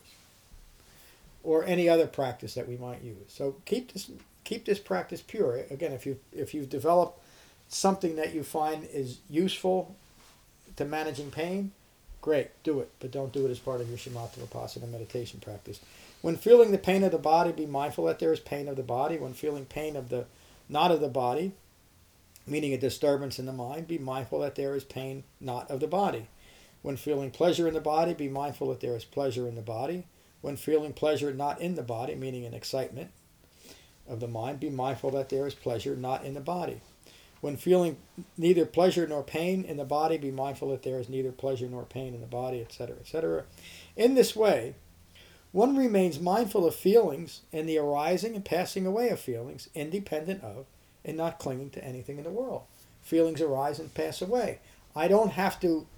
[SPEAKER 1] Or any other practice that we might use. So keep this practice pure. Again, if you've developed something that you find is useful to managing pain, great, do it. But don't do it as part of your shamatha vipassana meditation practice. When feeling the pain of the body, be mindful that there is pain of the body. When feeling pain of the not of the body, meaning a disturbance in the mind, be mindful that there is pain not of the body. When feeling pleasure in the body, be mindful that there is pleasure in the body. When feeling pleasure not in the body, meaning an excitement of the mind, be mindful that there is pleasure not in the body. When feeling neither pleasure nor pain in the body, be mindful that there is neither pleasure nor pain in the body, etc., etc. In this way, One remains mindful of feelings and the arising and passing away of feelings, independent of and not clinging to anything in the world. Feelings arise and pass away. I don't have to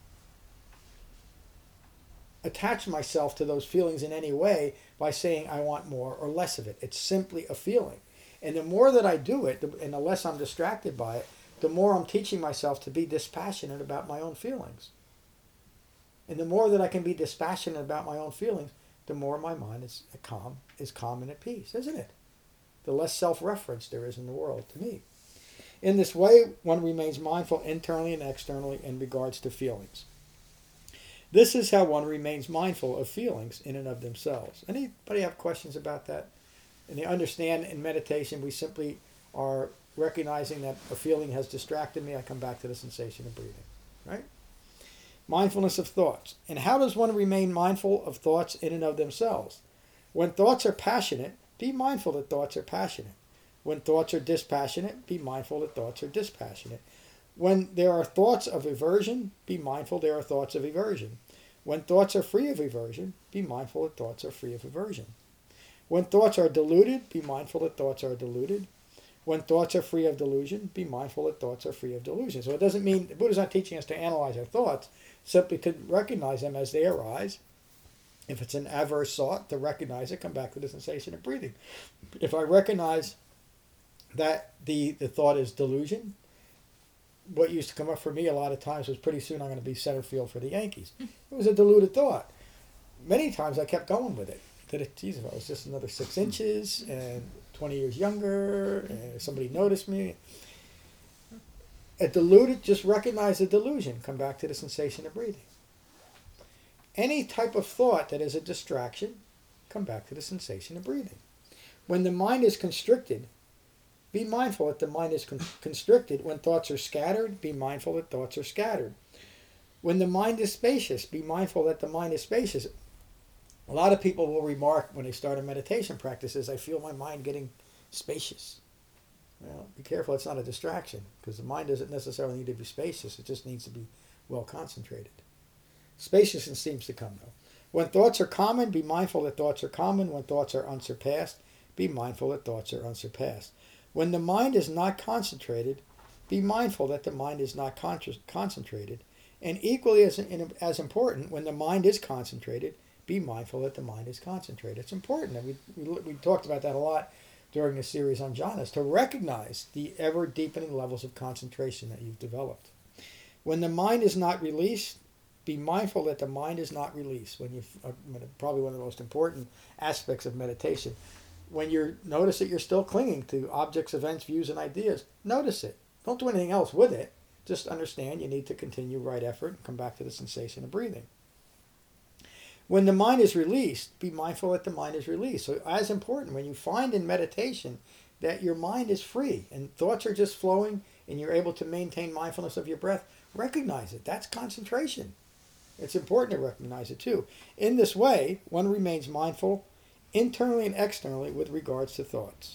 [SPEAKER 1] attach myself to those feelings in any way by saying I want more or less of it. It's simply a feeling. And the more that I do it, and the less I'm distracted by it, the more I'm teaching myself to be dispassionate about my own feelings. And the more that I can be dispassionate about my own feelings, the more my mind is calm and at peace, isn't it? The less self-reference there is in the world to me. In this way, one remains mindful internally and externally in regards to feelings. This is how one remains mindful of feelings in and of themselves. Anybody have questions about that? And you understand in meditation, we simply are recognizing that a feeling has distracted me. I come back to the sensation of breathing, right? Mindfulness of thoughts. And how does one remain mindful of thoughts in and of themselves? When thoughts are passionate, be mindful that thoughts are passionate. When thoughts are dispassionate, be mindful that thoughts are dispassionate. When there are thoughts of aversion, be mindful there are thoughts of aversion. When thoughts are free of aversion, be mindful that thoughts are free of aversion. When thoughts are deluded, be mindful that thoughts are deluded. When thoughts are free of delusion, be mindful that thoughts are free of delusion. So it doesn't mean, the Buddha's not teaching us to analyze our thoughts, simply to recognize them as they arise. If it's an adverse thought, to recognize it, come back to the sensation of breathing. If I recognize that the thought is delusion, what used to come up for me a lot of times was pretty soon I'm going to be center field for the Yankees. It was a deluded thought. Many times I kept going with it. Geez, if I was just another 6 inches and 20 years younger, and somebody noticed me. A deluded, just recognize the delusion. Come back to the sensation of breathing. Any type of thought that is a distraction, come back to the sensation of breathing. When the mind is constricted, be mindful that the mind is constricted. When thoughts are scattered, be mindful that thoughts are scattered. When the mind is spacious, be mindful that the mind is spacious. A lot of people will remark when they start a meditation practice is, I feel my mind getting spacious. Well, be careful, it's not a distraction, because the mind doesn't necessarily need to be spacious, it just needs to be well concentrated. Spaciousness seems to come though. When thoughts are common, be mindful that thoughts are common. When thoughts are unsurpassed, be mindful that thoughts are unsurpassed. When the mind is not concentrated, be mindful that the mind is not concentrated. And equally as important, when the mind is concentrated, be mindful that the mind is concentrated. It's important, and we talked about that a lot during the series on jhanas, to recognize the ever-deepening levels of concentration that you've developed. When the mind is not released, be mindful that the mind is not released. Probably one of the most important aspects of meditation. When you notice that you're still clinging to objects, events, views, and ideas, notice it. Don't do anything else with it. Just understand you need to continue right effort and come back to the sensation of breathing. When the mind is released, be mindful that the mind is released. So as important, when you find in meditation that your mind is free and thoughts are just flowing and you're able to maintain mindfulness of your breath, recognize it. That's concentration. It's important to recognize it too. In this way, one remains mindful internally and externally with regards to thoughts.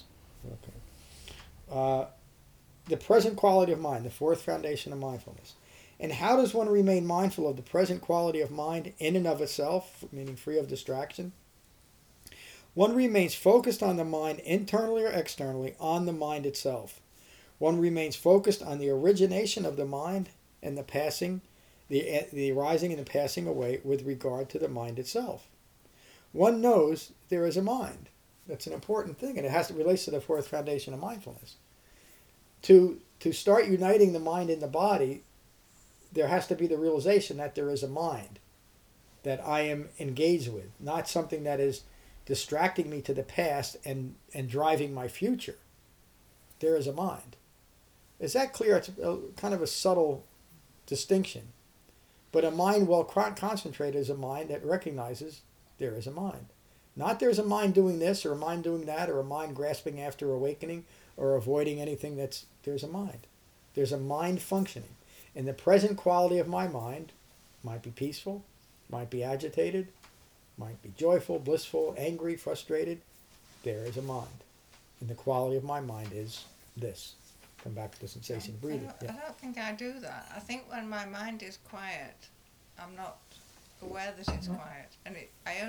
[SPEAKER 1] Okay. The present quality of mind, the fourth foundation of mindfulness. And how does one remain mindful of the present quality of mind in and of itself, meaning free of distraction? One remains focused on the mind internally or externally on the mind itself. One remains focused on the origination of the mind and the passing, the arising and the passing away with regard to the mind itself. One knows there is a mind. That's an important thing, and it relates to the fourth foundation of mindfulness. To start uniting the mind and the body, there has to be the realization that there is a mind that I am engaged with, not something that is distracting me to the past and driving my future. There is a mind. Is that clear? It's kind of a subtle distinction. But a mind well concentrated is a mind that recognizes there is a mind. Not there's a mind doing this or a mind doing that or a mind grasping after awakening or avoiding anything. There's a mind. There's a mind functioning. And the present quality of my mind might be peaceful, might be agitated, might be joyful, blissful, angry, frustrated. There is a mind. And the quality of my mind is this. Come back to the sensation of breathing.
[SPEAKER 4] I don't think I do that. I think when my mind is quiet, I'm not aware that it's quiet. And I only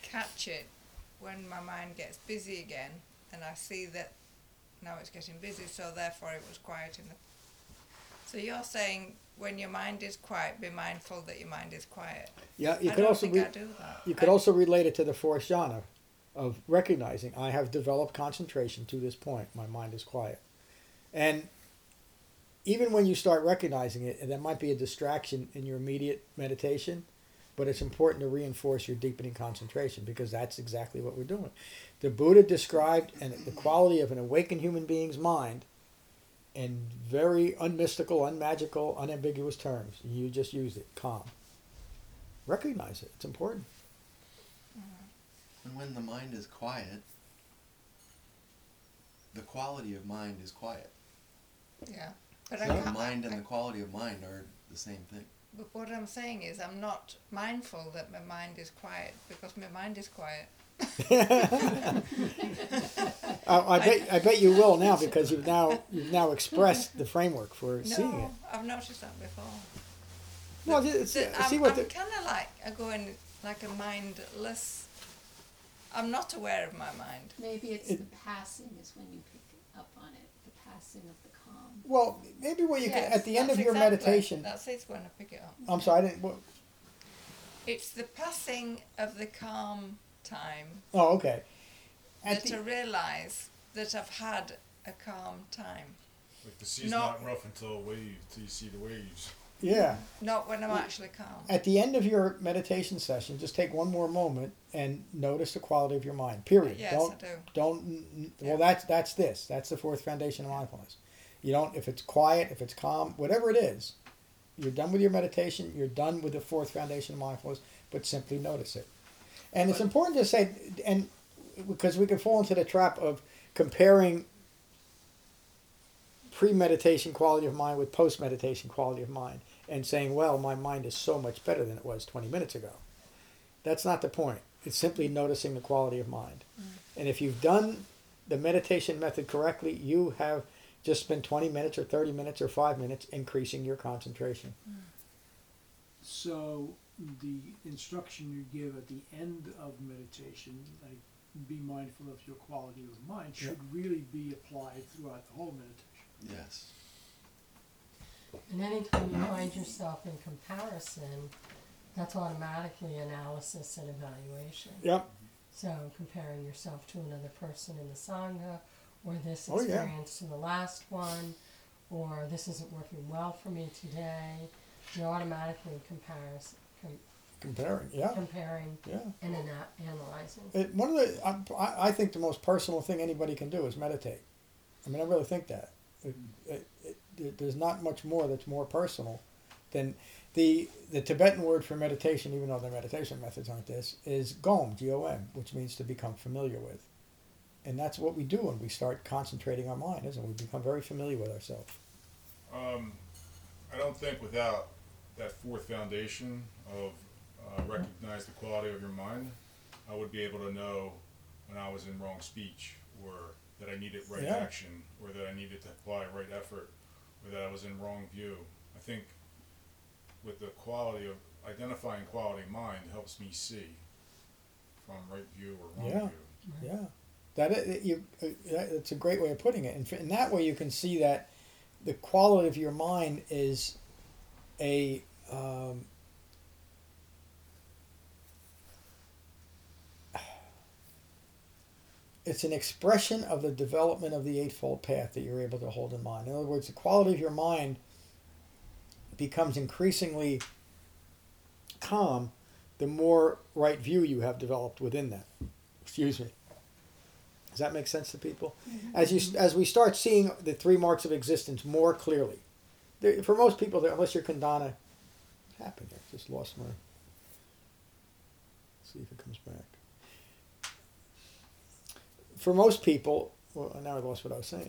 [SPEAKER 4] catch it when my mind gets busy again, and I see that now it's getting busy, so therefore it was quiet in the. So you're saying when your mind is quiet, be mindful that your mind is quiet.
[SPEAKER 1] Yeah, you
[SPEAKER 4] I
[SPEAKER 1] could
[SPEAKER 4] don't
[SPEAKER 1] also
[SPEAKER 4] think I do that.
[SPEAKER 1] you could also relate it to the fourth jhana of recognizing I have developed concentration to this point. My mind is quiet, and even when you start recognizing it, and that might be a distraction in your immediate meditation, but it's important to reinforce your deepening concentration because that's exactly what we're doing. The Buddha described the quality of an awakened human being's mind in very unmystical, unmagical, unambiguous terms. You just used it, calm. Recognize it. It's important.
[SPEAKER 2] And when the mind is quiet, the quality of mind is quiet.
[SPEAKER 4] Yeah, but
[SPEAKER 2] So
[SPEAKER 4] I
[SPEAKER 2] the
[SPEAKER 4] can't.
[SPEAKER 2] mind and the quality of mind are the same thing.
[SPEAKER 4] But what I'm saying is, I'm not mindful that my mind is quiet because my mind is quiet.
[SPEAKER 1] I bet you will now because you've now expressed the framework for seeing it.
[SPEAKER 4] No, I've noticed that before.
[SPEAKER 1] Well,
[SPEAKER 4] I'm
[SPEAKER 1] what
[SPEAKER 4] kind of like going like a mindless. I'm not aware of my mind.
[SPEAKER 7] Maybe it's the passing is when you pick up on it, the passing of the calm.
[SPEAKER 1] well, maybe what you can
[SPEAKER 4] Yes,
[SPEAKER 1] at the end of
[SPEAKER 4] that's
[SPEAKER 1] your
[SPEAKER 4] exactly-
[SPEAKER 1] meditation.
[SPEAKER 4] That's it when I pick it up.
[SPEAKER 1] I'm sorry, I didn't. Well,
[SPEAKER 4] It's the passing of the calm time
[SPEAKER 1] oh, okay. At
[SPEAKER 4] that I
[SPEAKER 1] the,
[SPEAKER 4] realise that I've had a calm time.
[SPEAKER 3] Like the sea's
[SPEAKER 4] No.
[SPEAKER 3] not rough until you see the waves.
[SPEAKER 1] yeah.
[SPEAKER 4] Not when I'm actually calm.
[SPEAKER 1] At the end of your meditation session, just take one more moment and notice the quality of your mind. Period.
[SPEAKER 4] Yes,
[SPEAKER 1] don't,
[SPEAKER 4] I do.
[SPEAKER 1] Don't. Well,
[SPEAKER 4] Yeah.
[SPEAKER 1] that's this. That's the fourth foundation of mindfulness. You don't. If it's quiet, if it's calm, whatever it is, you're done with your meditation. You're done with the fourth foundation of mindfulness. But simply notice it. And it's important to say, and because we can fall into the trap of comparing pre-meditation quality of mind with post-meditation quality of mind and saying, well, my mind is so much better than it was 20 minutes ago. That's not the point. It's simply noticing the quality of mind. And if you've done the meditation method correctly, you have just spent 20 minutes or 30 minutes or 5 minutes increasing your concentration.
[SPEAKER 6] So the instruction you give at the end of meditation, like be mindful of your quality of mind, should really be applied throughout the whole meditation.
[SPEAKER 2] Yes.
[SPEAKER 8] And anytime you find yourself in comparison, that's automatically analysis and evaluation.
[SPEAKER 1] Yep.
[SPEAKER 8] So comparing yourself to another person in the Sangha, or this
[SPEAKER 1] Oh, yeah.
[SPEAKER 8] experience to the last one, or this isn't working well for me today, you're automatically
[SPEAKER 1] Comparing, yeah.
[SPEAKER 8] comparing
[SPEAKER 1] Yeah.
[SPEAKER 8] and analyzing.
[SPEAKER 1] One of the, I think the most personal thing anybody can do is meditate. I mean, I really think that. There's not much more that's more personal than the Tibetan word for meditation, even though their meditation methods aren't this, is gom, G-O-M, which means to become familiar with. And that's what we do when we start concentrating our mind, isn't it? We become very familiar with ourselves.
[SPEAKER 3] I don't think without that fourth foundation of recognize the quality of your mind, I would be able to know when I was in wrong speech, or that I needed right
[SPEAKER 1] Yeah.
[SPEAKER 3] action, or that I needed to apply right effort, or that I was in wrong view. I think with the quality of identifying quality of mind helps me see from right view or wrong
[SPEAKER 1] Yeah.
[SPEAKER 3] view.
[SPEAKER 1] Yeah, that's a great way of putting it. And in that way, you can see that the quality of your mind is a it's an expression of the development of the Eightfold Path that you're able to hold in mind. In other words, the quality of your mind becomes increasingly calm the more right view you have developed within that. Excuse me. Does that make sense to people? As we start seeing the three marks of existence more clearly, for most people, unless you're Khandana, what happened there? Just lost my. Let's see if it comes back. For most people, well, now I lost what I was saying.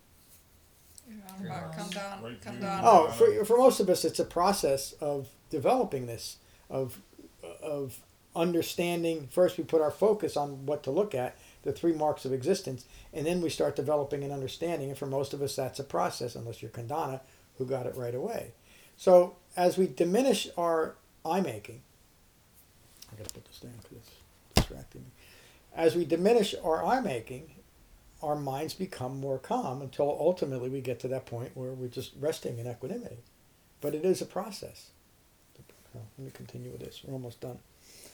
[SPEAKER 4] Come down,
[SPEAKER 3] Right
[SPEAKER 4] come
[SPEAKER 3] view.
[SPEAKER 4] down.
[SPEAKER 1] Oh, for most of us, it's a process of developing this, of understanding. First, we put our focus on what to look at, the three marks of existence, and then we start developing an understanding. And for most of us, that's a process, unless you're Khandana, who got it right away. So as we diminish our eye making, I got to put this down because distracting me. As we diminish our eye making, our minds become more calm until ultimately we get to that point where we're just resting in equanimity. But it is a process. Let me continue with this. We're almost done.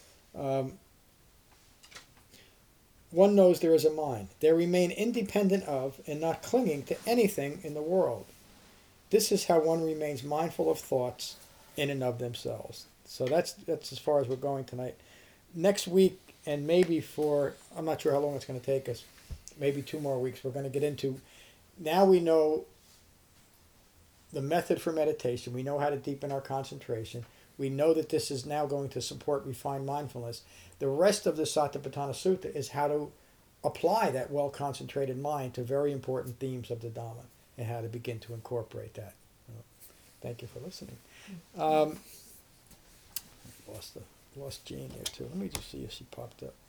[SPEAKER 1] One knows there is a mind. They remain independent of and not clinging to anything in the world. This is how one remains mindful of thoughts in and of themselves. So that's as far as we're going tonight. Next week, and maybe for, I'm not sure how long it's going to take us, maybe 2 more weeks, we're going to get into, now we know the method for meditation. We know how to deepen our concentration. We know that this is now going to support refined mindfulness. The rest of the Satipatthana Sutta is how to apply that well-concentrated mind to very important themes of the Dhamma and how to begin to incorporate that. Thank you for listening. Lost Jane there too. Let me just see if she popped up.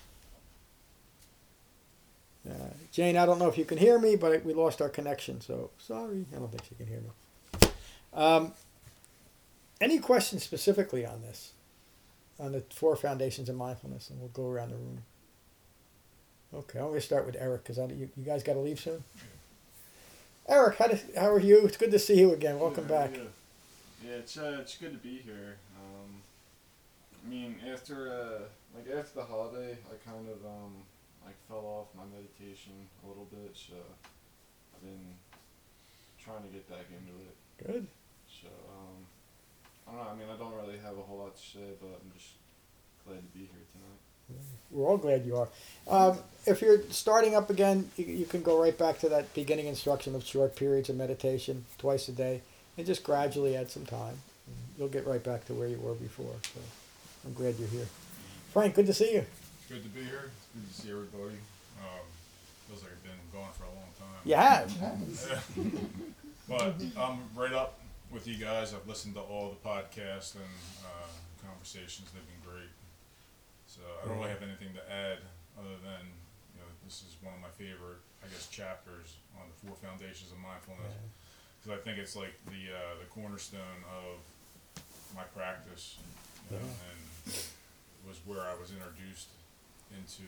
[SPEAKER 1] Jane, I don't know if you can hear me, but we lost our connection, so sorry. I don't think she can hear me. Any questions specifically on this? On the 4 foundations of mindfulness, and we'll go around the room. Okay, I'm going to start with Eric, because you guys got to leave soon? Eric, how are you? It's good to see you again. Welcome back.
[SPEAKER 9] Yeah, it's good to be here. I mean, after the holiday, I kind of fell off my meditation a little bit, so I've been trying to get back into it.
[SPEAKER 1] Good.
[SPEAKER 9] So I don't know. I mean, I don't really have a whole lot to say, but I'm just glad to be here tonight.
[SPEAKER 1] We're all glad you are. If you're starting up again, you can go right back to that beginning instruction of short periods of meditation twice a day, and just gradually add some time. You'll get right back to where you were before. So I'm glad you're here. Frank, good to see you.
[SPEAKER 3] Good to be here. It's good to see everybody. Feels like I've been going for a long time.
[SPEAKER 1] You have.
[SPEAKER 3] But I'm right up with you guys. I've listened to all the podcasts and conversations. They've been great. So I don't really have anything to add other than, this is one of my favorite, chapters on the 4 foundations of mindfulness. Because I think it's like the cornerstone of my practice, and it was where I was introduced into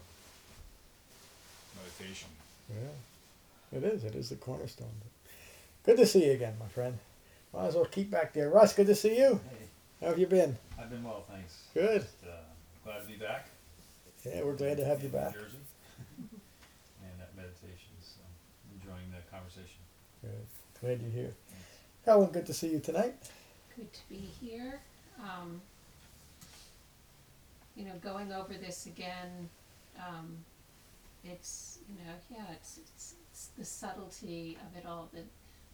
[SPEAKER 3] meditation.
[SPEAKER 1] Yeah, it is the cornerstone. Good to see you again, my friend. Might as well keep back there. Russ, good to see you.
[SPEAKER 10] Hey,
[SPEAKER 1] How have you been?
[SPEAKER 10] I've been well, thanks.
[SPEAKER 1] Good.
[SPEAKER 10] Just, glad to be back.
[SPEAKER 1] Yeah, we're glad to have you
[SPEAKER 10] in
[SPEAKER 1] back.
[SPEAKER 10] New Jersey. And at meditation, so enjoying the conversation.
[SPEAKER 1] Good. Glad you're here. Helen, good to see you tonight.
[SPEAKER 7] Good to be here. Going over this again, it's the subtlety of it all, the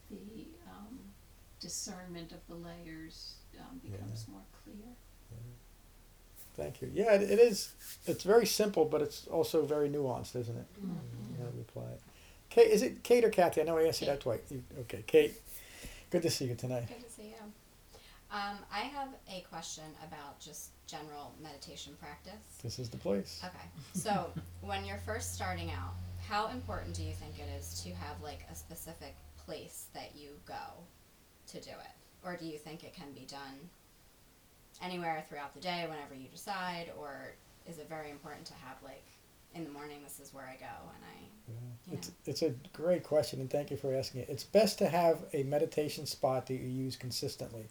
[SPEAKER 7] discernment of the layers becomes more clear.
[SPEAKER 1] Thank you. Yeah, it is. It's very simple, but it's also very nuanced, isn't it?
[SPEAKER 7] Mm-hmm.
[SPEAKER 1] How to apply it. Kate, is it Kate or Kathy? I know I asked you that twice. Okay, Kate. Good to see you tonight.
[SPEAKER 11] Good to see you. I have a question about just general meditation practice.
[SPEAKER 1] This is the place.
[SPEAKER 11] Okay. So, when you're first starting out, how important do you think it is to have a specific place that you go to do it? Or do you think it can be done anywhere throughout the day, whenever you decide? Or is it very important to have, in the morning, this is where I go, and
[SPEAKER 1] It's a great question, and thank you for asking it. It's best to have a meditation spot that you use consistently.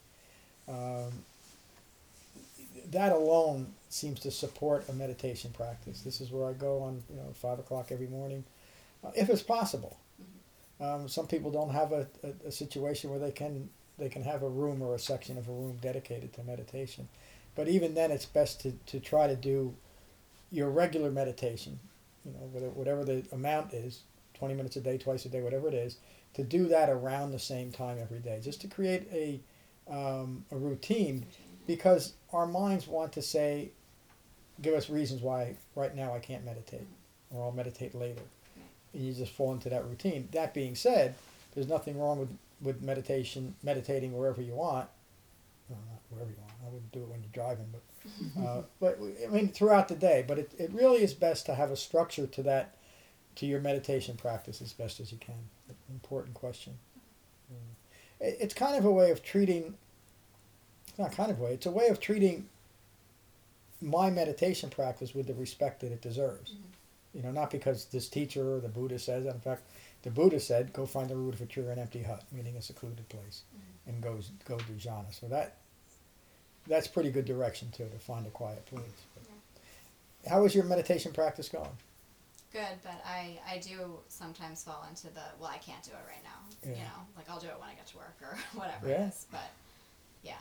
[SPEAKER 1] That alone seems to support a meditation practice. This is where I go on 5 o'clock every morning, if it's possible. Some people don't have a situation where they can have a room or a section of a room dedicated to meditation, but even then, it's best to try to do your regular meditation, whatever the amount is, 20 minutes a day, twice a day, whatever it is, to do that around the same time every day, just to create a routine, because our minds want to give us reasons why right now I can't meditate, or I'll meditate later. And you just fall into that routine. That being said, there's nothing wrong with meditating wherever you want. Well, not wherever you want. I wouldn't do it when you're driving, but I mean throughout the day. But it really is best to have a structure to your meditation practice as best as you can. Important question. It's kind of a way of treating. It's not kind of a way. It's a way of treating my meditation practice with the respect that it deserves. You know, not because this teacher or the Buddha says that. In fact, the Buddha said, "Go find the Rudapachura in an empty hut," meaning a secluded place, and go do jhana. So that's pretty good direction too, to find a quiet place. But how is your meditation practice going?
[SPEAKER 11] Good, but I do sometimes fall into the, well, I can't do it right now.
[SPEAKER 1] Yeah.
[SPEAKER 11] You know, like I'll do it when I get to work or whatever
[SPEAKER 1] Yeah.
[SPEAKER 11] it is. But yeah,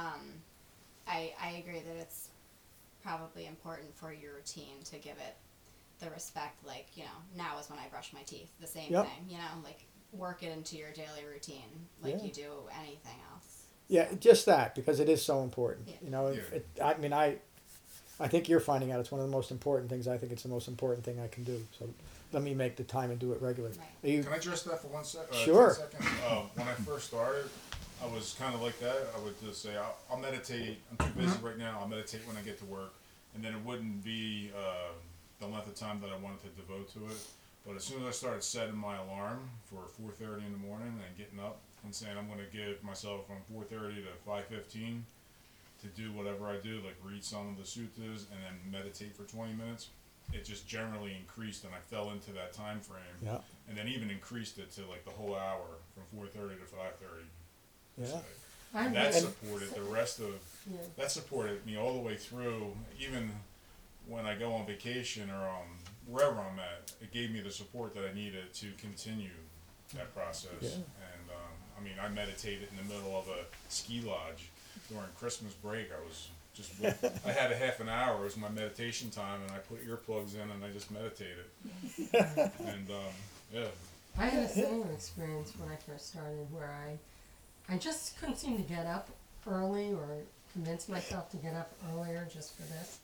[SPEAKER 11] I agree that it's probably important for your routine to give it the respect. Like, you know, now is when I brush my teeth. The same
[SPEAKER 1] Yep.
[SPEAKER 11] thing. You know, like work it into your daily routine like
[SPEAKER 1] Yeah.
[SPEAKER 11] you do anything else.
[SPEAKER 1] Yeah, just that, because it is so important.
[SPEAKER 11] Yeah.
[SPEAKER 1] You know,
[SPEAKER 3] Yeah.
[SPEAKER 1] I mean, I think you're finding out it's one of the most important things. I think it's the most important thing I can do. So let me make the time and do it regularly.
[SPEAKER 11] Right.
[SPEAKER 1] Are you,
[SPEAKER 3] Can I address that for 1 second?
[SPEAKER 1] Sure.
[SPEAKER 3] 10 seconds? When I first started, I was kind of like that. I would just say, I'll meditate. I'm too busy right now. I'll meditate when I get to work. And then it wouldn't be the length of time that I wanted to devote to it. But as soon as I started setting my alarm for 4:30 in the morning and getting up and saying I'm going to give myself from 4:30 to 5:15 to do whatever I do, like read some of the suttas and then meditate for 20 minutes, it just generally increased, and I fell into that time frame.
[SPEAKER 1] yeah,
[SPEAKER 3] And then even increased it to like the whole hour from 4:30 to 5:30.
[SPEAKER 1] yeah,
[SPEAKER 3] And that supported the rest of,
[SPEAKER 8] Yeah.
[SPEAKER 3] that supported me all the way through, even when I go on vacation or wherever I'm at, it gave me the support that I needed to continue that process.
[SPEAKER 1] Yeah.
[SPEAKER 3] And I mean, I meditated in the middle of a ski lodge during Christmas break. I was just, I had a half an hour, it was my meditation time, and I put earplugs in and I just meditated. And yeah.
[SPEAKER 8] I had a similar experience when I first started, where I just couldn't seem to get up early, or convince myself to get up earlier just for this.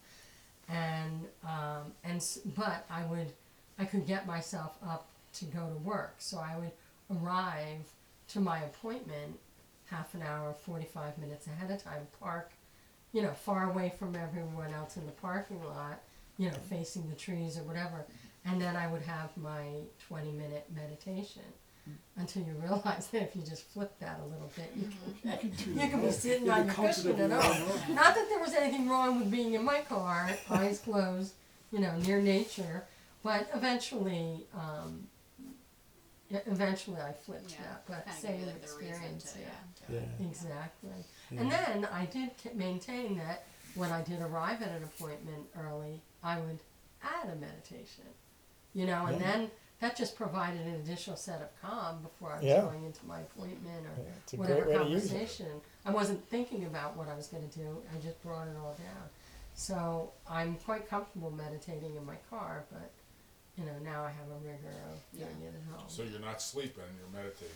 [SPEAKER 8] But I could get myself up to go to work. So I would arrive to my appointment half an hour, 45 minutes ahead of time, park, you know, far away from everyone else in the parking lot, you know, facing the trees or whatever. And then I would have my 20-minute meditation, until you realize that if you just flip that a little bit, you can be sitting on your cushion and all. Not that there was anything wrong with being in my car, eyes closed, you know, near nature, but eventually I flipped that. But
[SPEAKER 11] Kinda
[SPEAKER 8] same
[SPEAKER 11] give you, like, the reason
[SPEAKER 8] experience,
[SPEAKER 11] to,
[SPEAKER 8] yeah.
[SPEAKER 1] yeah.
[SPEAKER 8] Exactly.
[SPEAKER 1] Yeah.
[SPEAKER 8] And then I did maintain that when I did arrive at an appointment early, I would add a meditation, you know, and
[SPEAKER 1] Yeah.
[SPEAKER 8] then that just provided an additional set of calm before I was
[SPEAKER 1] Yeah.
[SPEAKER 8] going into my appointment or
[SPEAKER 1] Yeah, it's a
[SPEAKER 8] whatever
[SPEAKER 1] great way to use it.
[SPEAKER 8] conversation. I wasn't thinking about what I was going to do. I just brought it all down. So I'm quite comfortable meditating in my car, but you know, now I have a rigor of doing it at home.
[SPEAKER 3] So you're not sleeping, you're meditating.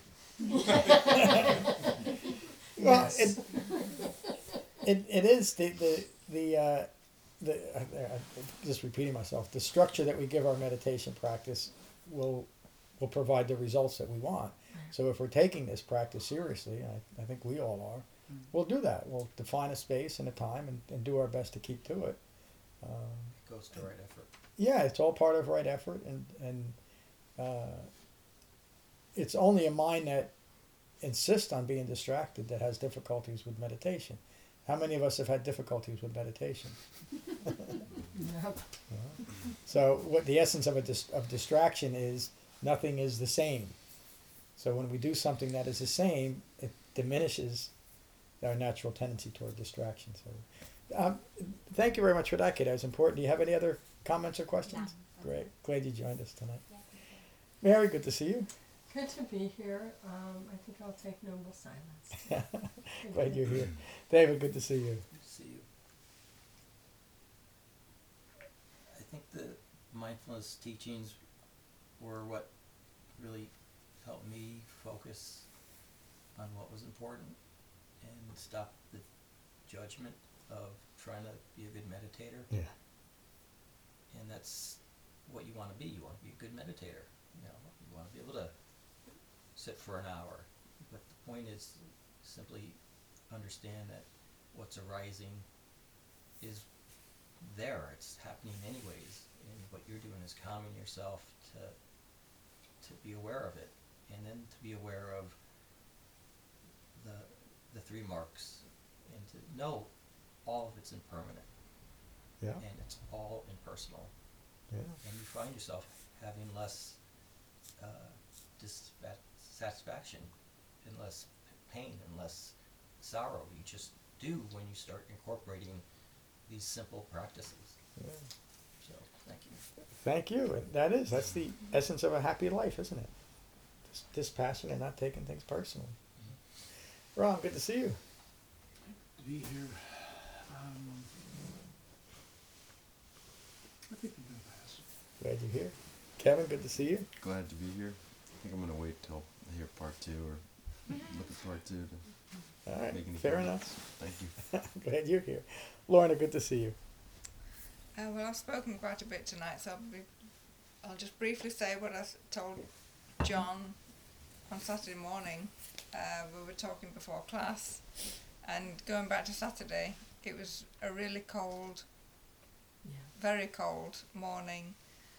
[SPEAKER 1] Well,
[SPEAKER 8] Yes.
[SPEAKER 1] it is the just repeating myself. The structure that we give our meditation practice will provide the results that we want. So if we're taking this practice seriously, and I think we all are, we'll do that. We'll define a space and a time and do our best to keep to it.
[SPEAKER 5] It goes to right effort.
[SPEAKER 1] Yeah, it's all part of right effort, and it's only a mind that insists on being distracted that has difficulties with meditation. How many of us have had difficulties with meditation?
[SPEAKER 8] Yep.
[SPEAKER 1] So what the essence of of distraction is, nothing is the same. So when we do something that is the same, it diminishes our natural tendency toward distraction. So thank you very much for that, Kate. That was important. Do you have any other comments or questions?
[SPEAKER 11] No.
[SPEAKER 1] Great. Glad you joined us tonight.
[SPEAKER 11] Yeah.
[SPEAKER 1] Mary, good to see you.
[SPEAKER 8] Good to be here. I think I'll take noble silence.
[SPEAKER 1] Glad you're here. David, good to see you.
[SPEAKER 5] Good to see you. I think the mindfulness teachings were what really helped me focus on what was important and stop the judgment of trying to be a good meditator.
[SPEAKER 1] Yeah.
[SPEAKER 5] And that's what you want to be. You want to be a good meditator. You know, you want to be able to sit for an hour. But the point is simply understand that what's arising is there. It's happening anyways. And what you're doing is calming yourself to be aware of it. And then to be aware of the three marks and to know all of it's impermanent.
[SPEAKER 1] Yeah.
[SPEAKER 5] And it's all impersonal.
[SPEAKER 1] Yeah.
[SPEAKER 5] And you find yourself having less dissatisfaction and less pain and less sorrow. You just do when you start incorporating these simple practices.
[SPEAKER 1] Yeah.
[SPEAKER 5] So, thank you.
[SPEAKER 1] Thank you. And that's the essence of a happy life, isn't it? Just dispassion and not taking things personally. Ron, good to see you.
[SPEAKER 6] To be here. I think we're going to pass.
[SPEAKER 1] Glad you're here. Kevin, good to see you.
[SPEAKER 2] Glad to be here. I think I'm gonna wait till I hear part 2 or look at part 2 to
[SPEAKER 1] All right,
[SPEAKER 2] make any
[SPEAKER 1] fair
[SPEAKER 2] comments.
[SPEAKER 1] enough.
[SPEAKER 2] Thank you.
[SPEAKER 1] Glad you're here. Lorna, good to see you.
[SPEAKER 4] Well, I've spoken quite a bit tonight, so I'll just briefly say what I told John on Saturday morning. We were talking before class, and going back to Saturday, it was a really cold, very cold morning.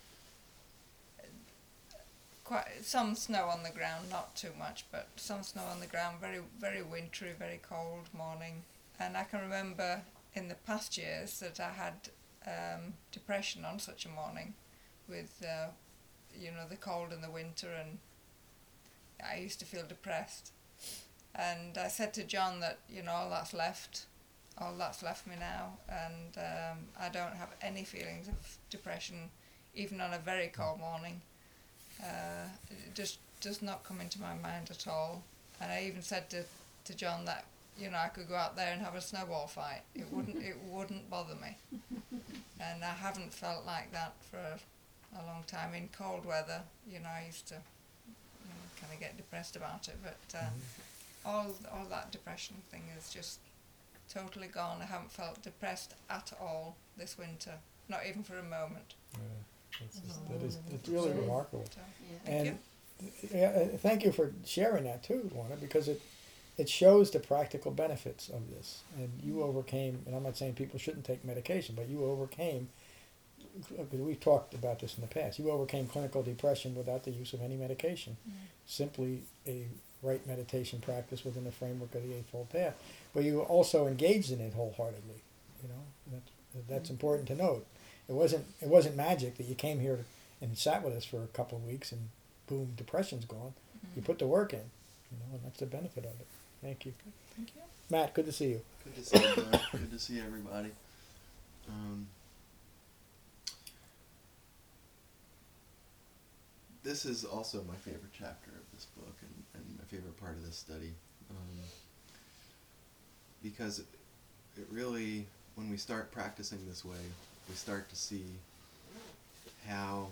[SPEAKER 4] Quite some snow on the ground, not too much, but some snow on the ground. Very, very wintry, very cold morning. And I can remember in the past years that I had depression on such a morning, with the cold and the winter, and I used to feel depressed. And I said to John that all that's left me now, and I don't have any feelings of depression, even on a very cold morning. It just does not come into my mind at all. And I even said to John that I could go out there and have a snowball fight. It wouldn't bother me. And I haven't felt like that for a long time. In cold weather, I used to kind of get depressed about it, but all that depression thing is just totally gone. I haven't felt depressed at all this winter, not even for a moment.
[SPEAKER 1] It's really remarkable.
[SPEAKER 4] So,
[SPEAKER 1] And
[SPEAKER 4] thank you.
[SPEAKER 1] thank you for sharing that too, Lorna, because it shows the practical benefits of this. And you overcame, and I'm not saying people shouldn't take medication, but you overcame, because we've talked about this in the past, you overcame clinical depression without the use of any medication. Simply a right meditation practice within the framework of the Eightfold Path. But you also engaged in it wholeheartedly. That's important to note. It wasn't magic that you came here and sat with us for a couple of weeks and boom, depression's gone. You put the work in, and that's the benefit of it. Thank you.
[SPEAKER 4] Thank you.
[SPEAKER 1] Matt, good to see you.
[SPEAKER 2] Good to see you, Glenn. Good to see everybody. This is also my favorite chapter of this book and my favorite part of this study. Because it really, when we start practicing this way, we start to see how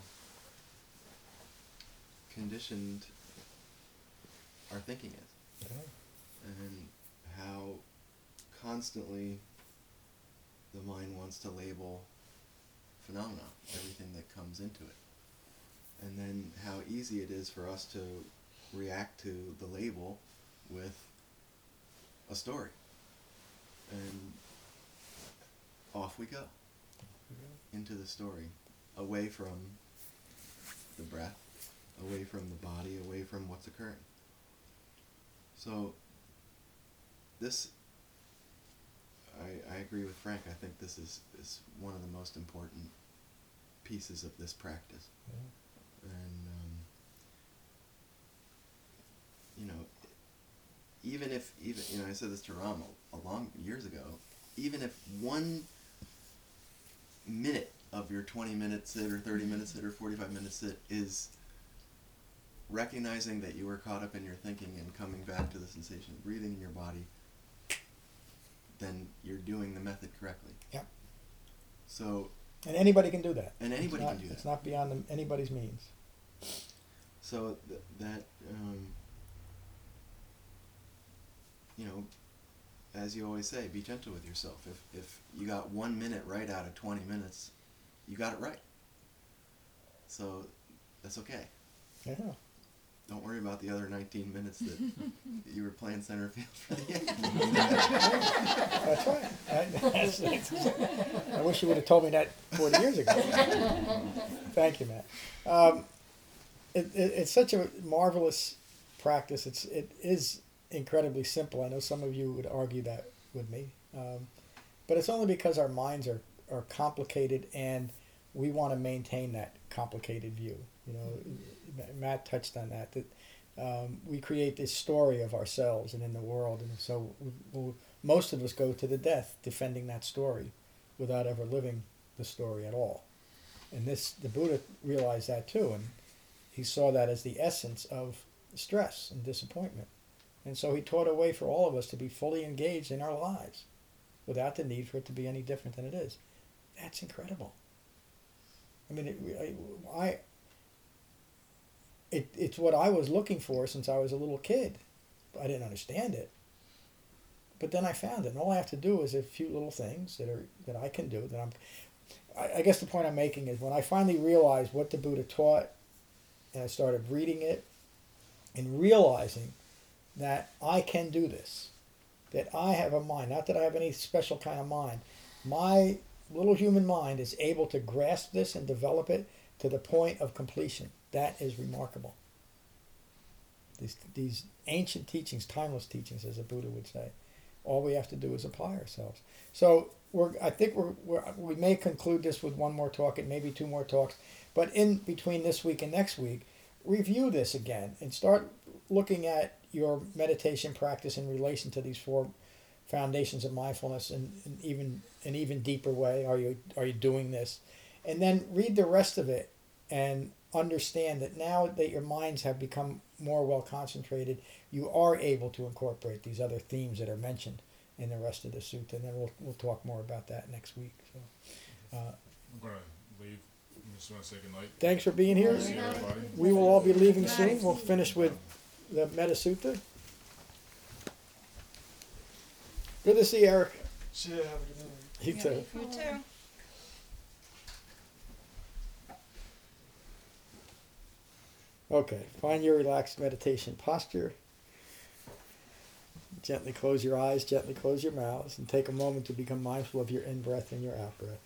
[SPEAKER 2] conditioned our thinking is. And how constantly the mind wants to label phenomena, everything that comes into it. And then how easy it is for us to react to the label with a story. And off we go into the story, away from the breath, away from the body, away from what's occurring. So this, I agree with Frank. I think this is one of the most important pieces of this practice. And even if I said this to Ram a long years ago, even if 1 minute of your 20-minute sit or 30-minute sit or 45-minute sit is recognizing that you were caught up in your thinking and coming back to the sensation of breathing in your body, then you're doing the method correctly.
[SPEAKER 1] Yeah.
[SPEAKER 2] So.
[SPEAKER 1] And anybody can do that.
[SPEAKER 2] And anybody can do that.
[SPEAKER 1] It's not beyond anybody's means.
[SPEAKER 2] So that as you always say, be gentle with yourself. If you got 1 minute right out of 20 minutes, you got it right. So that's okay.
[SPEAKER 1] Yeah.
[SPEAKER 2] Don't worry about the other 19 minutes that you were playing center field for the end.
[SPEAKER 1] That's right. I wish you would have told me that 40 years ago. Thank you, Matt. It's such a marvelous practice. It is incredibly simple. I know some of you would argue that with me, but it's only because our minds are are complicated, and we want to maintain that complicated view. You know, Matt touched on that. We create this story of ourselves and in the world, and so most of us go to the death defending that story without ever living the story at all. And the Buddha realized that too, and he saw that as the essence of stress and disappointment. And so he taught a way for all of us to be fully engaged in our lives without the need for it to be any different than it is. That's incredible. I mean, it's what I was looking for since I was a little kid. I didn't understand it. But then I found it, and all I have to do is a few little things that I can do. I guess the point I'm making is when I finally realized what the Buddha taught, and I started reading it and realizing that I can do this, that I have a mind, not that I have any special kind of mind. My little human mind is able to grasp this and develop it to the point of completion. That is remarkable. These ancient teachings, timeless teachings, as the Buddha would say, all we have to do is apply ourselves. So I think we may conclude this with one more talk and maybe two more talks, but in between this week and next week, review this again and start looking at your meditation practice in relation to these four foundations of mindfulness in an even deeper way. Are you doing this? And then read the rest of it and understand that now that your minds have become more well concentrated, you are able to incorporate these other themes that are mentioned in the rest of the sutta. And then we'll talk more about that next week. So,
[SPEAKER 3] I'm going to leave. I just want to say goodnight.
[SPEAKER 1] Thanks for being here.
[SPEAKER 3] See everybody.
[SPEAKER 1] We will all be leaving soon. We'll finish with the Metta Sutta. Good to see you, Eric.
[SPEAKER 9] See ya, have a good night.
[SPEAKER 1] You too.
[SPEAKER 4] You too.
[SPEAKER 1] Okay, find your relaxed meditation posture. Gently close your eyes, gently close your mouths, and take a moment to become mindful of your in-breath and your out-breath.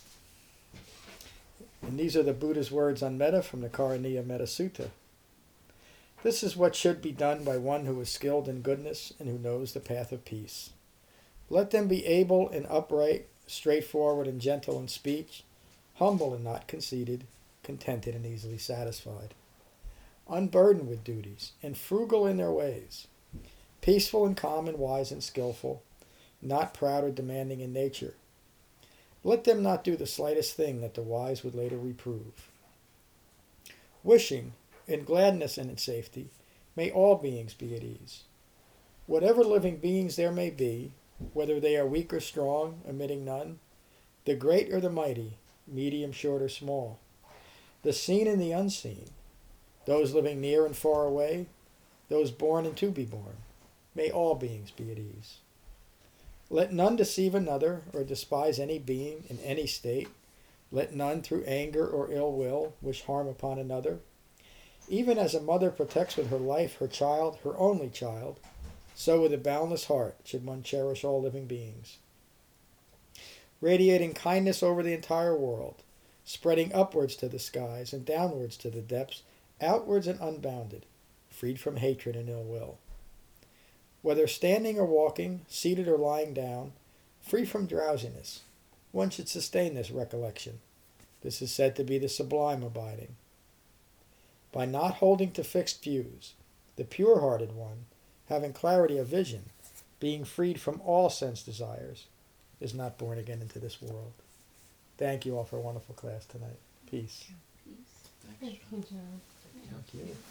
[SPEAKER 1] And these are the Buddha's words on metta from the Karaniya Metta Sutta. This is what should be done by one who is skilled in goodness and who knows the path of peace. Let them be able and upright, straightforward and gentle in speech, humble and not conceited, contented and easily satisfied, unburdened with duties, and frugal in their ways, peaceful and calm and wise and skillful, not proud or demanding in nature. Let them not do the slightest thing that the wise would later reprove. Wishing, in gladness and in safety, may all beings be at ease. Whatever living beings there may be, whether they are weak or strong, omitting none, the great or the mighty, medium, short, or small, the seen and the unseen, those living near and far away, those born and to be born, may all beings be at ease. Let none deceive another or despise any being in any state. Let none through anger or ill will wish harm upon another. Even as a mother protects with her life her child, her only child, so with a boundless heart should one cherish all living beings. Radiating kindness over the entire world, spreading upwards to the skies and downwards to the depths, outwards and unbounded, freed from hatred and ill will. Whether standing or walking, seated or lying down, free from drowsiness, one should sustain this recollection. This is said to be the sublime abiding. By not holding to fixed views, the pure-hearted one, having clarity of vision, being freed from all sense desires, is not born again into this world. Thank you all for a wonderful class tonight. Peace.
[SPEAKER 8] Thank you, John.
[SPEAKER 1] Thank you.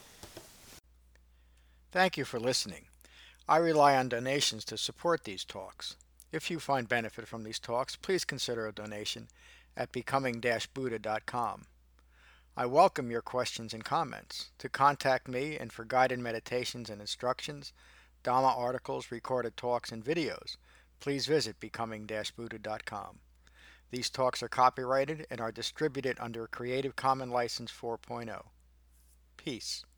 [SPEAKER 1] Thank you for listening. I rely on donations to support these talks. If you find benefit from these talks, please consider a donation at becoming-buddha.com. I welcome your questions and comments. To contact me and for guided meditations and instructions, Dhamma articles, recorded talks, and videos, please visit becoming-buddha.com. These talks are copyrighted and are distributed under a Creative Commons License 4.0. Peace.